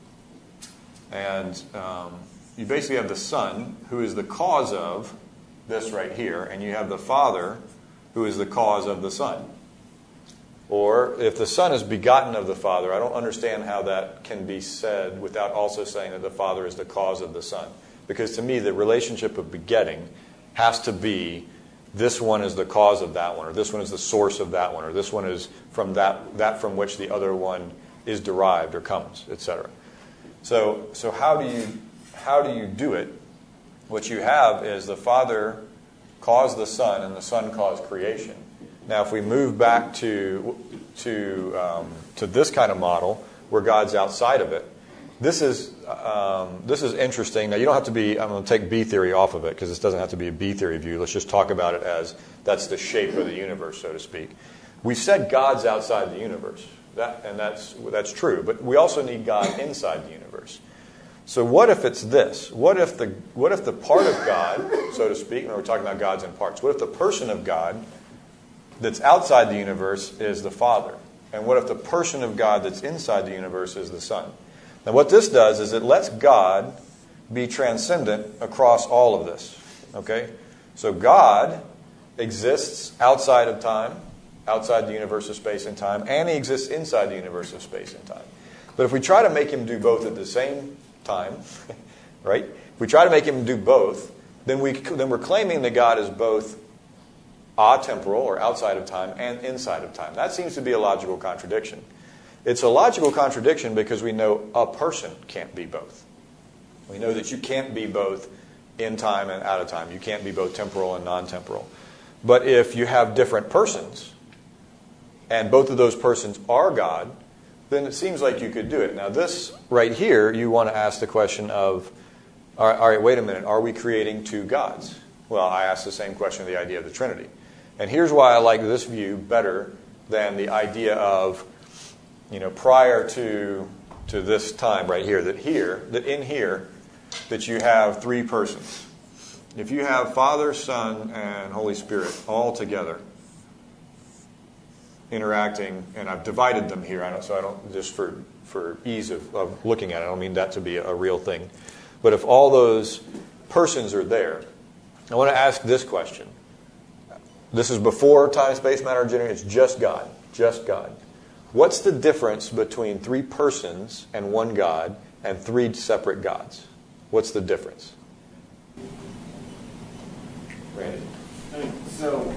And you basically have the Son, who is the cause of this right here, and you have the Father, who is the cause of the Son. Or if the Son is begotten of the Father, I don't understand how that can be said without also saying that the Father is the cause of the Son. Because to me, the relationship of begetting has to be this one is the cause of that one, or this one is the source of that one, or this one is from that from which the other one is derived or comes, etc. So how do you do it? What you have is the Father caused the Son, and the Son caused creation. Now, if we move back to this kind of model where God's outside of it, this is interesting. Now, you don't have to be. I'm going to take B theory off of it because this doesn't have to be a B theory view. Let's just talk about it as that's the shape of the universe, so to speak. We said God's outside the universe, that's true. But we also need God inside the universe. So what if it's this? What if the part of God, so to speak, and we're talking about God's in parts. What if the person of God that's outside the universe is the Father? And what if the person of God that's inside the universe is the Son? Now what this does is it lets God be transcendent across all of this. Okay? So God exists outside of time, outside the universe of space and time, and he exists inside the universe of space and time. But if we try to make him do both at the same time, right? If we try to make him do both, then we're claiming that God is both atemporal, or outside of time, and inside of time. That seems to be a logical contradiction. It's a logical contradiction because we know a person can't be both. We know that you can't be both in time and out of time. You can't be both temporal and non-temporal. But if you have different persons, and both of those persons are God, then it seems like you could do it. Now this right here, you want to ask the question of, all right, wait a minute, are we creating two gods? Well, I asked the same question of the idea of the Trinity. And here's why I like this view better than the idea of, prior to this time right here, that in here, that you have three persons. If you have Father, Son, and Holy Spirit all together interacting, and I've divided them here, just for ease of looking at it, I don't mean that to be a real thing. But if all those persons are there, I want to ask this question. This is before time, space, matter, and gender. It's just God. Just God. What's the difference between three persons and one God and three separate gods? What's the difference? Randy? So,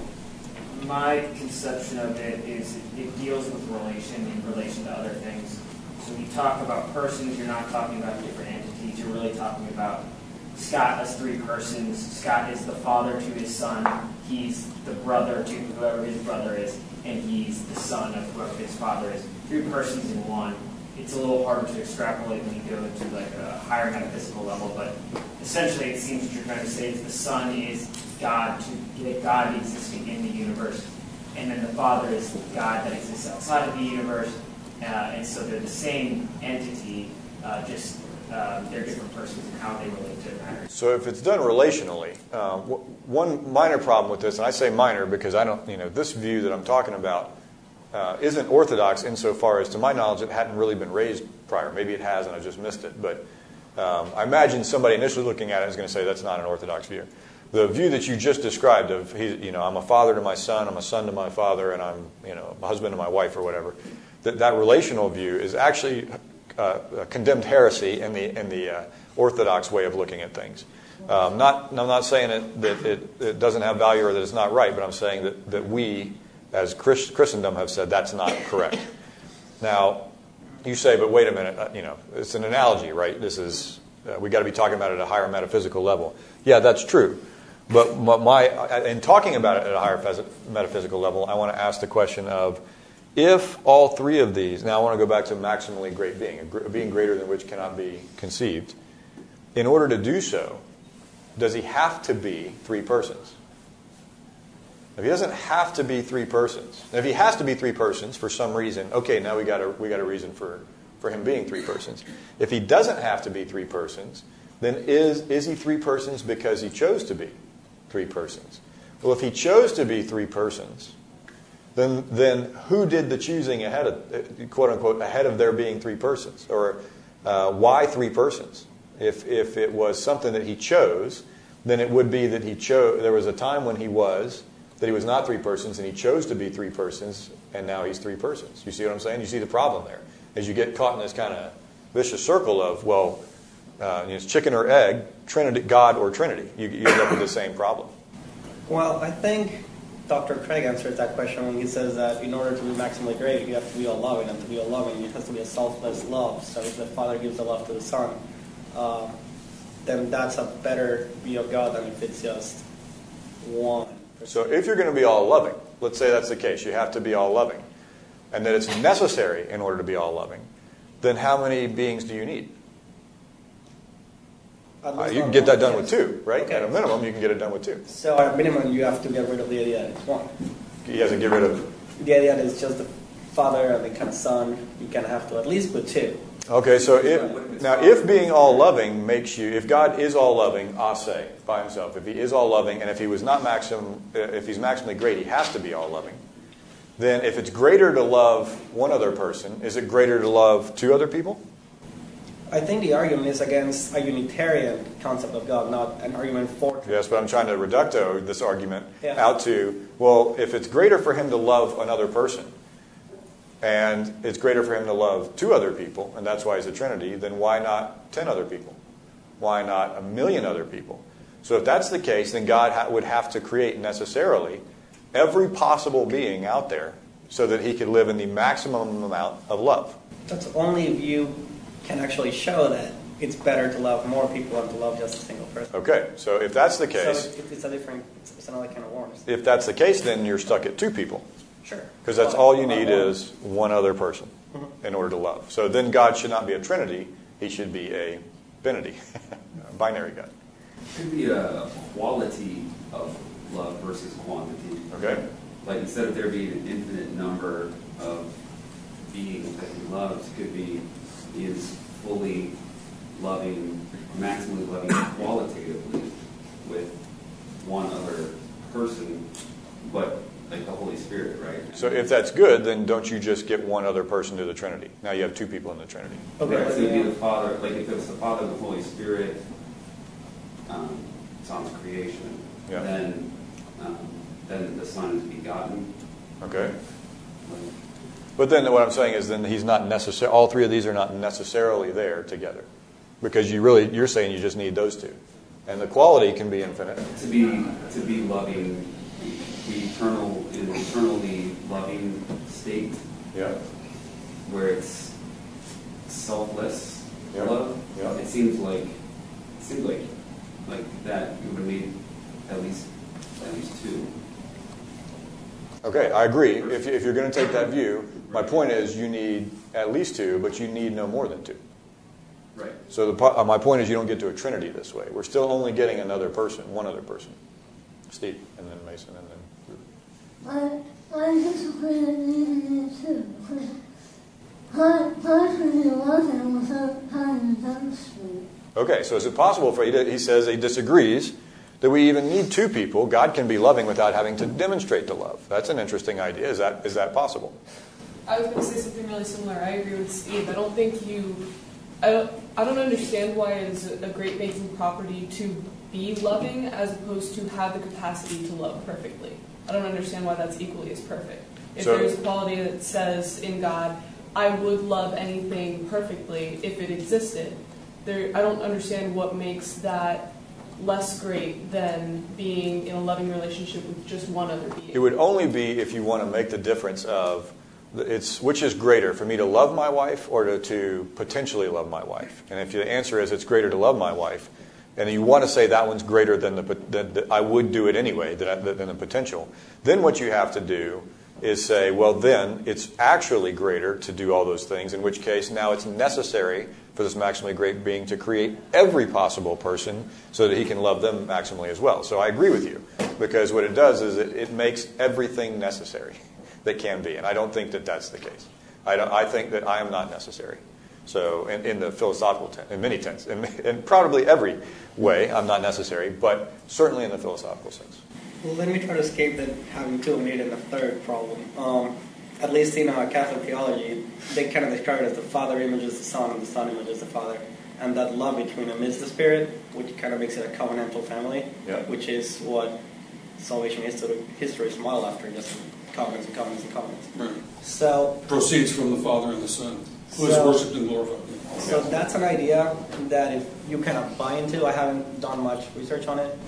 my conception of it is it deals with relation in relation to other things. So when you talk about persons, you're not talking about different entities. You're really talking about Scott as three persons. Scott is the father to his son. He's the brother to whoever his brother is. And he's the son of whoever his father is. Three persons in one. It's a little harder to extrapolate when you go into like a higher metaphysical level, but essentially it seems what you're trying to say is the Son is God, to get God existing in the universe, and then the Father is God that exists outside of the universe, and so they're the same entity, just they're different persons and how they relate to matter. So if it's done relationally, one minor problem with this, and I say minor because I don't, this view that I'm talking about isn't orthodox insofar as, to my knowledge, it hadn't really been raised prior. Maybe it has and I just missed it. But I imagine somebody initially looking at it is going to say that's not an orthodox view. The view that you just described of, I'm a father to my son, I'm a son to my father, and I'm, a husband to my wife or whatever, that relational view is actually a condemned heresy in the orthodox way of looking at things. I'm not saying that it doesn't have value or that it's not right, but I'm saying that we, as Christendom, have said that's not correct. Now, you say, but wait a minute, it's an analogy, right? This is we got to be talking about it at a higher metaphysical level. Yeah, that's true. But in talking about it at a higher metaphysical level, I want to ask the question of, if all three of these, now I want to go back to maximally great being, a being greater than which cannot be conceived. In order to do so, does he have to be three persons? If he doesn't have to be three persons, if he has to be three persons for some reason, okay, now we got a reason for him being three persons. If he doesn't have to be three persons, then is he three persons because he chose to be three persons? Well, if he chose to be three persons, then who did the choosing ahead of, quote unquote, ahead of there being three persons? Or why three persons? If it was something that he chose, then it would be that there was a time when he was not three persons, and he chose to be three persons, and now he's three persons. You see what I'm saying? You see the problem there. As you get caught in this kind of vicious circle of, it's chicken or egg, Trinity, God or Trinity. You end up with the same problem. Well, I think Dr. Craig answered that question when he says that in order to be maximally great, you have to be all loving, and to be all loving, it has to be a selfless love. So if the Father gives the love to the Son, then that's a better view of God than if it's just one. So if you're going to be all loving, let's say that's the case, you have to be all loving, and that it's necessary in order to be all loving, then how many beings do you need? You can get that done with two, right? Okay. At a minimum, you can get it done with two. So at a minimum, you have to get rid of the idea that it's one. You have to get rid of... The idea that it's just the Father and the kind of Son, you kind of have to at least put two. Okay, so if being all loving makes you, if God is all loving, ase, by himself, if he is all loving, and if he's maximally great, he has to be all loving, then if it's greater to love one other person, is it greater to love two other people? I think the argument is against a Unitarian concept of God, not an argument for... Yes, but I'm trying to reducto this argument out to, well, if it's greater for him to love another person, and it's greater for him to love two other people, and that's why he's a Trinity, then why not 10 other people? Why not 1 million other people? So if that's the case, then God would have to create necessarily every possible being out there so that he could live in the maximum amount of love. That's only if you can actually show that it's better to love more people than to love just a single person. Okay, so if that's the case, So it's another kind of warmth. if that's the case, then you're stuck at two people. Sure. Because that's all you need is one other person in order to love. So then God should not be a trinity. He should be a binity, a binary God. It could be a quality of love versus quantity. Okay? Like instead of there being an infinite number of beings that he loves, it could be he is fully loving, maximally loving qualitatively with one other person, but like the Holy Spirit, right? So if that's good, then don't you just get one other person to the Trinity? Now you have two people in the Trinity. Okay. Right, so it'd be the Father, like if it was the Father and the Holy Spirit, Psalm's creation, Yeah. then the Son is begotten. Okay? Like, But then what I'm saying is then he's not necessary. All three of these are not necessarily there together, because you're saying you just need those two, and the quality can be infinite. to be loving, the eternally loving state, Yeah. where it's selfless Yeah. love. Yeah. It seems like that you would need at least two. Okay, I agree. If you're going to take that view, my point is you need at least two, but you need no more than two. Right. So my point is you don't get to a Trinity this way. We're still only getting another person, one other person. Steve, and then Mason, and then I disagree that needing it too. God really wasn't without time to demonstrate. Okay, so is it possible for he says he disagrees that we even need two people? God can be loving without having to demonstrate the love. That's an interesting idea. Is that possible? I was going to say something really similar. I agree with Steve. I don't think I don't understand why it is a great making property to be loving as opposed to have the capacity to love perfectly. I don't understand why that's equally as perfect. If there's a quality that says in God, I would love anything perfectly if it existed, I don't understand what makes that less great than being in a loving relationship with just one other being. It would only be if you want to make the difference of which is greater, for me to love my wife or to potentially love my wife. And if the answer is it's greater to love my wife, and you want to say that one's greater than I would do it anyway, than the potential, then what you have to do is say, well, then it's actually greater to do all those things, in which case now it's necessary for this maximally great being to create every possible person so that he can love them maximally as well. So I agree with you, because what it does is it makes everything necessary that can be, and I don't think that that's the case. I think that I am not necessary. So in the philosophical in many tenses, in probably every way, I'm not necessary, but certainly in the philosophical sense. Well, let me try to escape that having two and a third problem. At least in Catholic theology, they kind of describe it as the Father images the Son and the Son images the Father. And that love between them is the Spirit, which kind of makes it a covenantal family, which is what salvation history is modeled after, just covenants and covenants and covenants. Right. So proceeds from the Father and the Son, who is worshipped and glorified. So that's an idea that if you kind of buy into, I haven't done much research on it,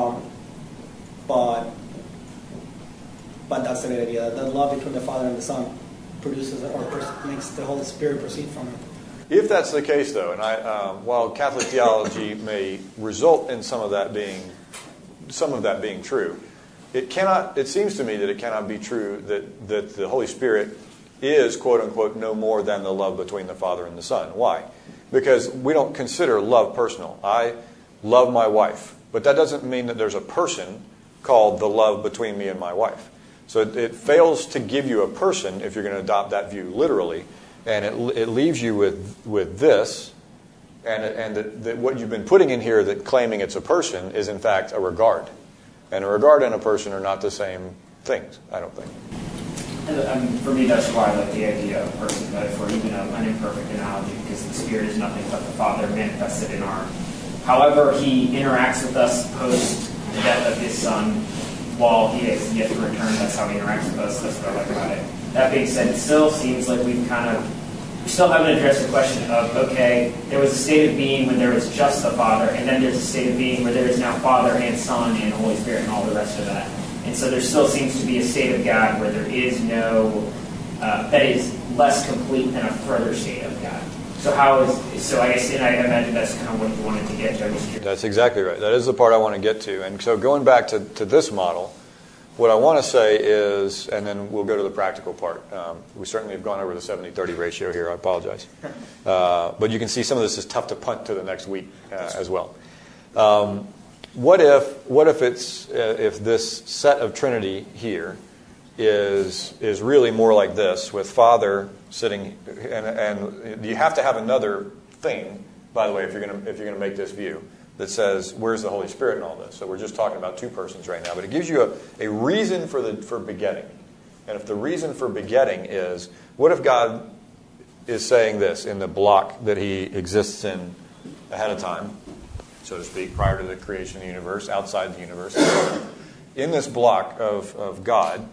but that's the idea. That love between the Father and the Son produces makes the Holy Spirit proceed from it. If that's the case, though, and while Catholic theology may result in some of that being true, it seems to me that it cannot be true that the Holy Spirit is, quote unquote, no more than the love between the Father and the Son. Why? Because we don't consider love personal. I love my wife, but that doesn't mean that there's a person called the love between me and my wife. So it fails to give you a person if you're going to adopt that view literally, and it leaves you with this, and that what you've been putting in here, that claiming it's a person, is in fact a regard. And a regard and a person are not the same things, I don't think. And for me, that's why I like the idea of person, but for even an imperfect analogy, because the Spirit is nothing but the Father manifested in our. However, He interacts with us post the death of His Son, while He is yet to return. That's how He interacts with us. That's what I like about it. That being said, it still seems like we still haven't addressed the question of, okay, there was a state of being when there was just the Father, and then there's a state of being where there is now Father and Son and Holy Spirit and all the rest of that. And so there still seems to be a state of God where there is no, that is less complete than a further state of God. So I guess, and I imagine that's kind of what you wanted to get to. I'm just curious. That's exactly right. That is the part I want to get to. And so going back to this model, what I want to say is, and then we'll go to the practical part. We certainly have gone over the 70-30 ratio here. I apologize. But you can see some of this is tough to punt to the next week as well. What if this set of Trinity here is really more like this, with Father sitting, and you have to have another thing, by the way, if you're going to make this view, that says where's the Holy Spirit in all this. So we're just talking about two persons right now, but it gives you a reason for begetting. And if the reason for begetting is, what if God is saying this in the block that He exists in ahead of time, so to speak, prior to the creation of the universe, outside the universe, in this block of God.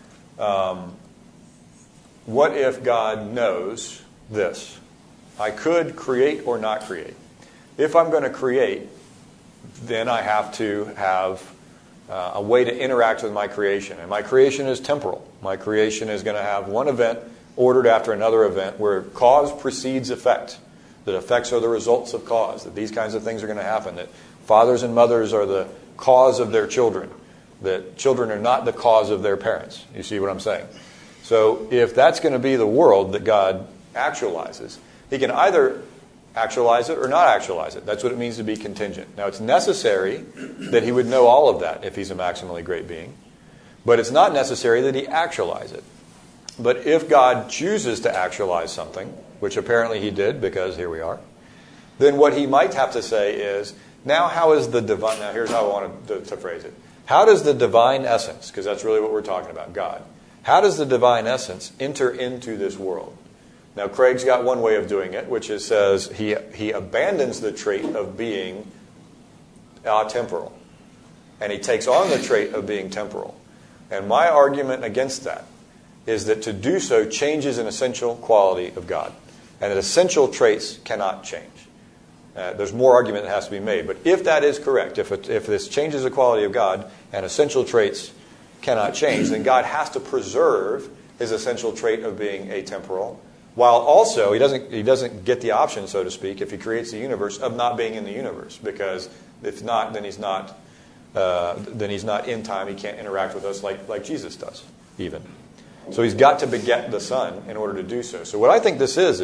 What if God knows this? I could create or not create. If I'm going to create, then I have to have a way to interact with my creation. And my creation is temporal. My creation is going to have one event ordered after another event where cause precedes effect. That effects are the results of cause. That these kinds of things are going to happen. That fathers and mothers are the cause of their children. That children are not the cause of their parents. You see what I'm saying? So if that's going to be the world that God actualizes, He can either actualize it or not actualize it. That's what it means to be contingent. Now, it's necessary that He would know all of that if He's a maximally great being. But it's not necessary that He actualize it. But if God chooses to actualize something, which apparently He did, because here we are, then what He might have to say is, now how is the divine... Now, here's how I wanted to phrase it. How does the divine essence, because that's really what we're talking about, God, how does the divine essence enter into this world? Now, Craig's got one way of doing it, which is says he abandons the trait of being atemporal. And He takes on the trait of being temporal. And my argument against that is that to do so changes an essential quality of God. And that essential traits cannot change. There's more argument that has to be made. But if that is correct, if this changes the quality of God and essential traits cannot change, then God has to preserve His essential trait of being atemporal, while also He doesn't get the option, so to speak, if He creates the universe, of not being in the universe. Because if not, then He's not in time. He can't interact with us like Jesus does, even. So He's got to beget the Son in order to do so. So what I think this is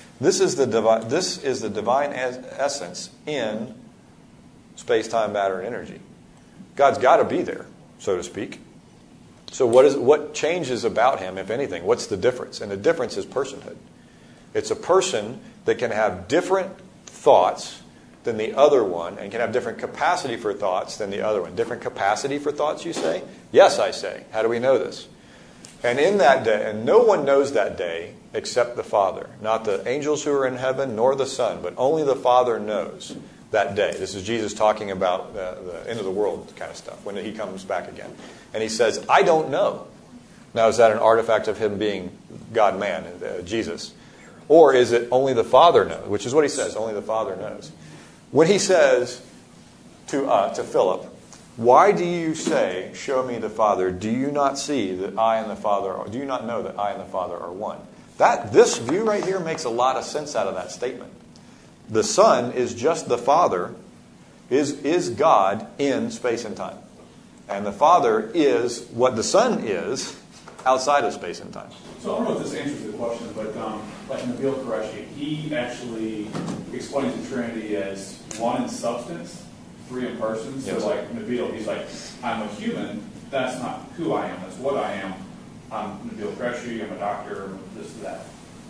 the divine essence in space-time, matter, and energy. God's got to be there, so to speak. So what changes about Him, if anything? What's the difference? And the difference is personhood. It's a person that can have different thoughts than the other one, and can have different capacity for thoughts than the other one. Different capacity for thoughts, you say? Yes, I say. How do we know this? And in that day, and no one knows that day except the Father. Not the angels who are in heaven, nor the Son, but only the Father knows that day. This is Jesus talking about the end of the world kind of stuff, when He comes back again. And He says, I don't know. Now, is that an artifact of Him being God-man, Jesus? Or is it only the Father knows? Which is what He says, only the Father knows. When He says to Philip, why do you say, show me the Father? Do you not see that I and the Father do you not know that I and the Father are one? This view right here makes a lot of sense out of that statement. The Son is just the Father, is God in space and time. And the Father is what the Son is outside of space and time. So I don't know if this answers the question, but like Nabil Qureshi, he actually explains the Trinity as one in substance, three in person. So Yes. like Nabil, he's like, I'm a human. That's not who I am. That's what I am. I'm Nabil Qureshi. I'm a doctor. This, that.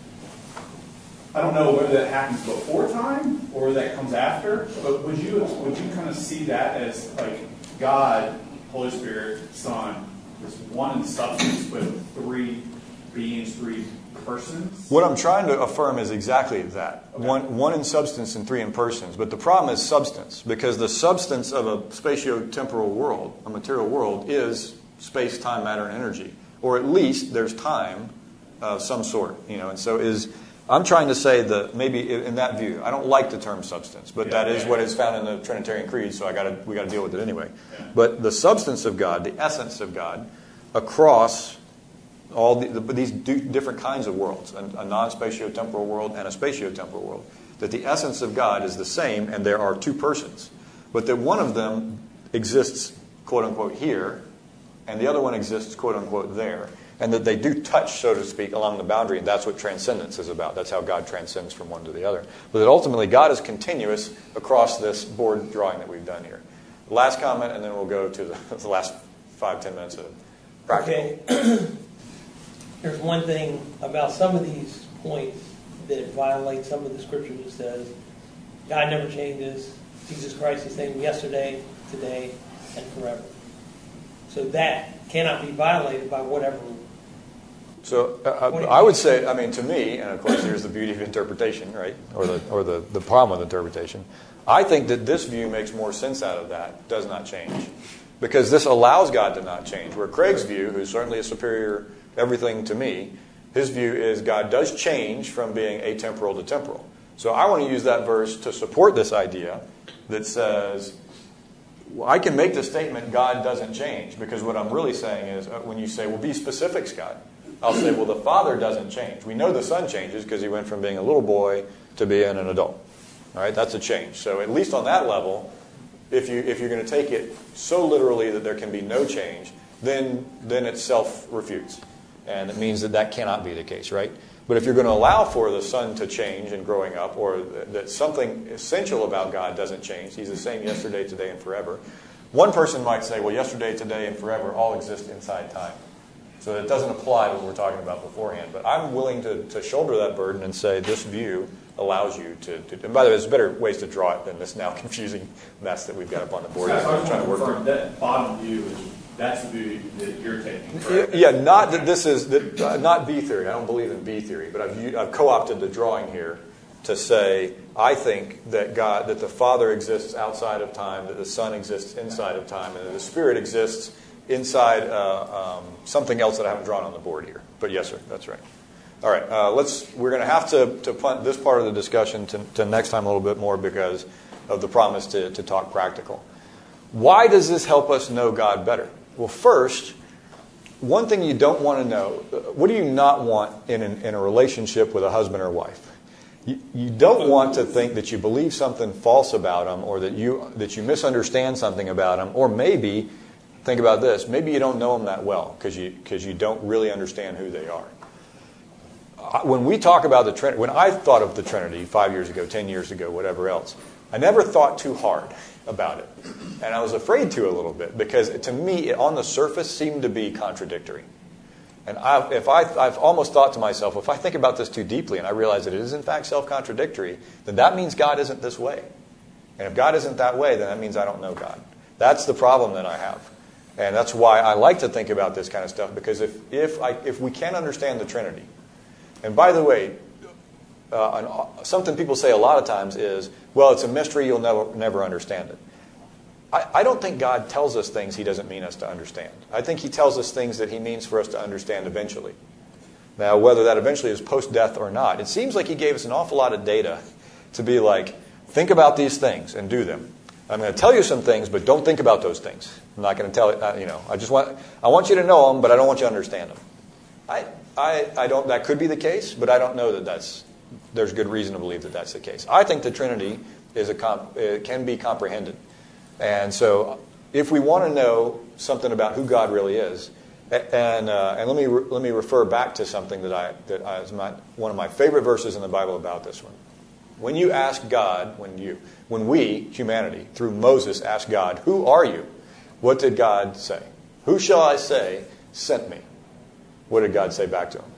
I don't know whether that happens before time or that comes after. But would you kind of see that as like God, Holy Spirit, Son, is one in substance with three beings, three persons? What I'm trying to affirm is exactly that. Okay. One in substance and three in persons. But the problem is substance, because the substance of a spatio-temporal world, a material world, is space, time, matter, and energy. Or at least there's time of some sort. And so I'm trying to say that maybe in that view, I don't like the term substance, but that is what is found in the Trinitarian Creed, so we got to deal with it anyway. Yeah. But the substance of God, the essence of God, across these different kinds of worlds, a non-spatio-temporal world and a spatio-temporal world, that the essence of God is the same and there are two persons, but that one of them exists, quote-unquote, here, and the other one exists, quote-unquote, there, and that they do touch, so to speak, along the boundary, and that's what transcendence is about. That's how God transcends from one to the other. But that ultimately God is continuous across this board drawing that we've done here. Last comment, and then we'll go to the last 5-10 minutes of practical. Okay. There's one thing about some of these points that violate some of the scripture that says God never changes. Jesus Christ is the same yesterday, today, and forever. So that cannot be violated by whatever. So I would say, I mean, to me, and of course here's the beauty of interpretation, right? Or the problem with interpretation. I think that this view makes more sense out of that, does not change. Because this allows God to not change. Where Craig's view, who's certainly a superior everything to me, his view is God does change from being atemporal to temporal. So I want to use that verse to support this idea that says, well, I can make the statement God doesn't change, because what I'm really saying is, when you say, well, be specific, Scott, I'll say, well, the Father doesn't change. We know the Son changes because he went from being a little boy to being an adult. All right, that's a change. So at least on that level, if you're going to take it so literally that there can be no change, then it self-refutes. And it means that cannot be the case, right? But if you're going to allow for the Son to change in growing up, or that something essential about God doesn't change, he's the same yesterday, today, and forever, one person might say, well, yesterday, today, and forever all exist inside time. So it doesn't apply to what we're talking about beforehand. But I'm willing to shoulder that burden and say this view allows you to and by the way, there's better ways to draw it than this now confusing mess that we've got up on the board. So I trying to work through that bottom view. That's the view that you're taking, correct? Yeah, not that this is not B theory. I don't believe in B theory, but I've co-opted the drawing here to say I think that the Father exists outside of time, that the Son exists inside of time, and that the Spirit exists inside something else that I haven't drawn on the board here. But yes, sir, that's right. All right, we're going to have to punt this part of the discussion to next time a little bit more because of the promise to talk practical. Why does this help us know God better? Well, first, one thing you don't want to know, what do you not want in a relationship with a husband or wife? You don't want to think that you believe something false about them, or that you misunderstand something about them, or maybe, think about this, maybe you don't know them that well because you don't really understand who they are. When we talk about the Trinity, when I thought of the Trinity 5 years ago, 10 years ago, whatever else, I never thought too hard about it. And I was afraid to a little bit because to me, it, on the surface, seemed to be contradictory. And I've almost thought to myself, if I think about this too deeply and I realize that it is in fact self-contradictory, then that means God isn't this way. And if God isn't that way, then that means I don't know God. That's the problem that I have. And that's why I like to think about this kind of stuff, because if we can't understand the Trinity, and by the way, something people say a lot of times is, well, it's a mystery, you'll never understand it. I don't think God tells us things he doesn't mean us to understand. I think he tells us things that he means for us to understand eventually. Now, whether that eventually is post-death or not, it seems like he gave us an awful lot of data to be like, think about these things and do them. I'm going to tell you some things, but don't think about those things. I'm not going to tell it, I want you to know them, but I don't want you to understand them. I don't, that could be the case, but I don't know that there's good reason to believe that that's the case. I think the Trinity can be comprehended. And so if we want to know something about who God really is, and let me refer back to something that is one of my favorite verses in the Bible about this one. When you ask God, when we, humanity, through Moses asked God, who are you? What did God say? Who shall I say sent me? What did God say back to him?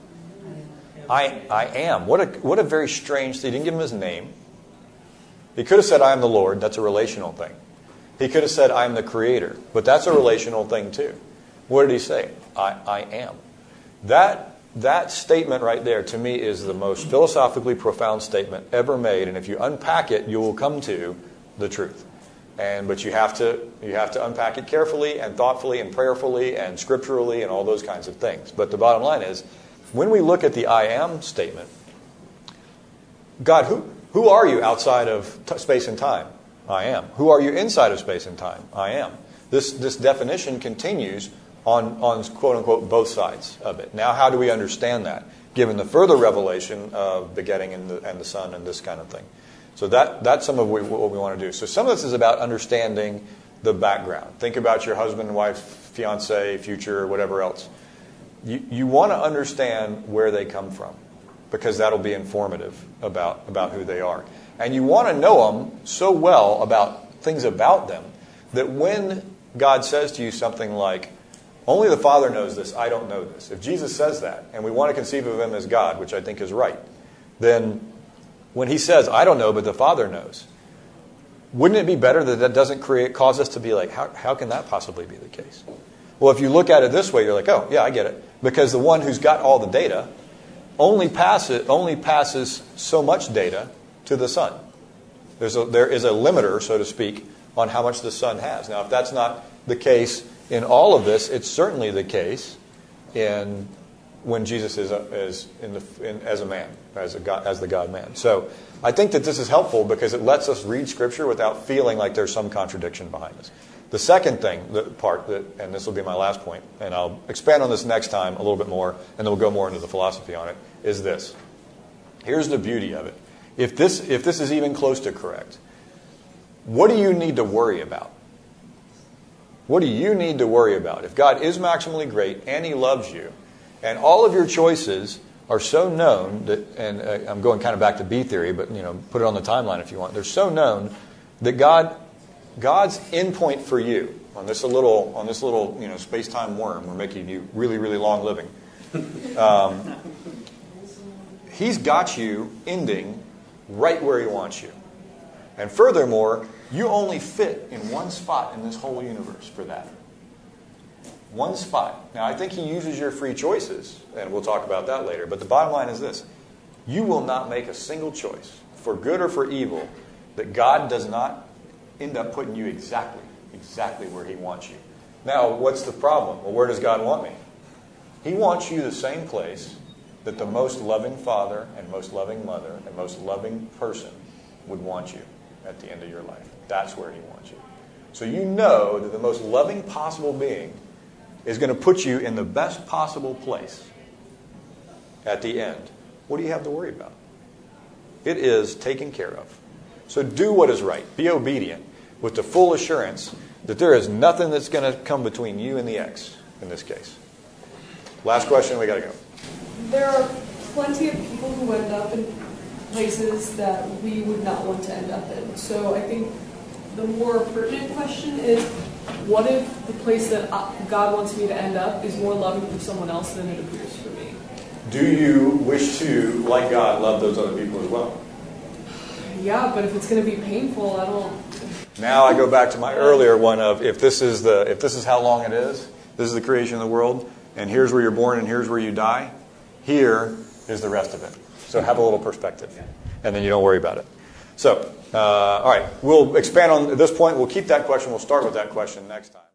I am. What a very strange thing. He didn't give him his name. He could have said, I am the Lord. That's a relational thing. He could have said, I am the Creator. But that's a relational thing too. What did he say? I am. That statement right there, to me, is the most philosophically profound statement ever made. And if you unpack it, you will come to the truth. But you have to unpack it carefully and thoughtfully and prayerfully and scripturally and all those kinds of things. But the bottom line is, when we look at the I am statement, God, who are you outside of space and time? I am. Who are you inside of space and time? I am. This definition continues on quote-unquote both sides of it. Now, how do we understand that, given the further revelation of begetting and the Son and this kind of thing? So that's some of what we want to do. So some of this is about understanding the background. Think about your husband, wife, fiance, future, whatever else. You want to understand where they come from, because that'll be informative about who they are. And you want to know them so well about things about them that when God says to you something like, only the Father knows this, I don't know this. If Jesus says that, and we want to conceive of him as God, which I think is right, then when he says, I don't know, but the Father knows, wouldn't it be better that doesn't cause us to be like, how can that possibly be the case? Well, if you look at it this way, you're like, oh, yeah, I get it. Because the one who's got all the data only passes so much data to the Son. There is a limiter, so to speak, on how much the Son has. Now, if that's not the case in all of this, it's certainly the case when Jesus is as a man, as the God-man. So I think that this is helpful because it lets us read Scripture without feeling like there's some contradiction behind us. The second thing, and this will be my last point, and I'll expand on this next time a little bit more, and then we'll go more into the philosophy on it, is this. Here's the beauty of it. If this is even close to correct, what do you need to worry about? What do you need to worry about? If God is maximally great and he loves you, and all of your choices are so known that, and I'm going kind of back to B theory, but put it on the timeline if you want. They're so known that God's endpoint for you on this little space-time worm, we're making you really, really long living. He's got you ending right where he wants you. And furthermore, you only fit in one spot in this whole universe for that. One spot. Now, I think he uses your free choices, and we'll talk about that later. But the bottom line is this. You will not make a single choice, for good or for evil, that God does not end up putting you exactly where he wants you. Now, what's the problem? Well, where does God want me? He wants you the same place that the most loving father and most loving mother and most loving person would want you at the end of your life. That's where he wants you. So you know that the most loving possible being is going to put you in the best possible place at the end. What do you have to worry about? It is taken care of. So do what is right. Be obedient with the full assurance that there is nothing that's going to come between you and the X in this case. Last question, we got to go. There are plenty of people who end up in places that we would not want to end up in. So I think the more pertinent question is, what if the place that God wants me to end up is more loving for someone else than it appears for me? Do you wish to, like God, love those other people as well? Yeah, but if it's going to be painful, I don't. Now I go back to my earlier one of if this is how long it is, this is the creation of the world, and here's where you're born and here's where you die. Here is the rest of it. So have a little perspective, and then you don't worry about it. So, all right, we'll expand on this point. We'll keep that question. We'll start with that question next time.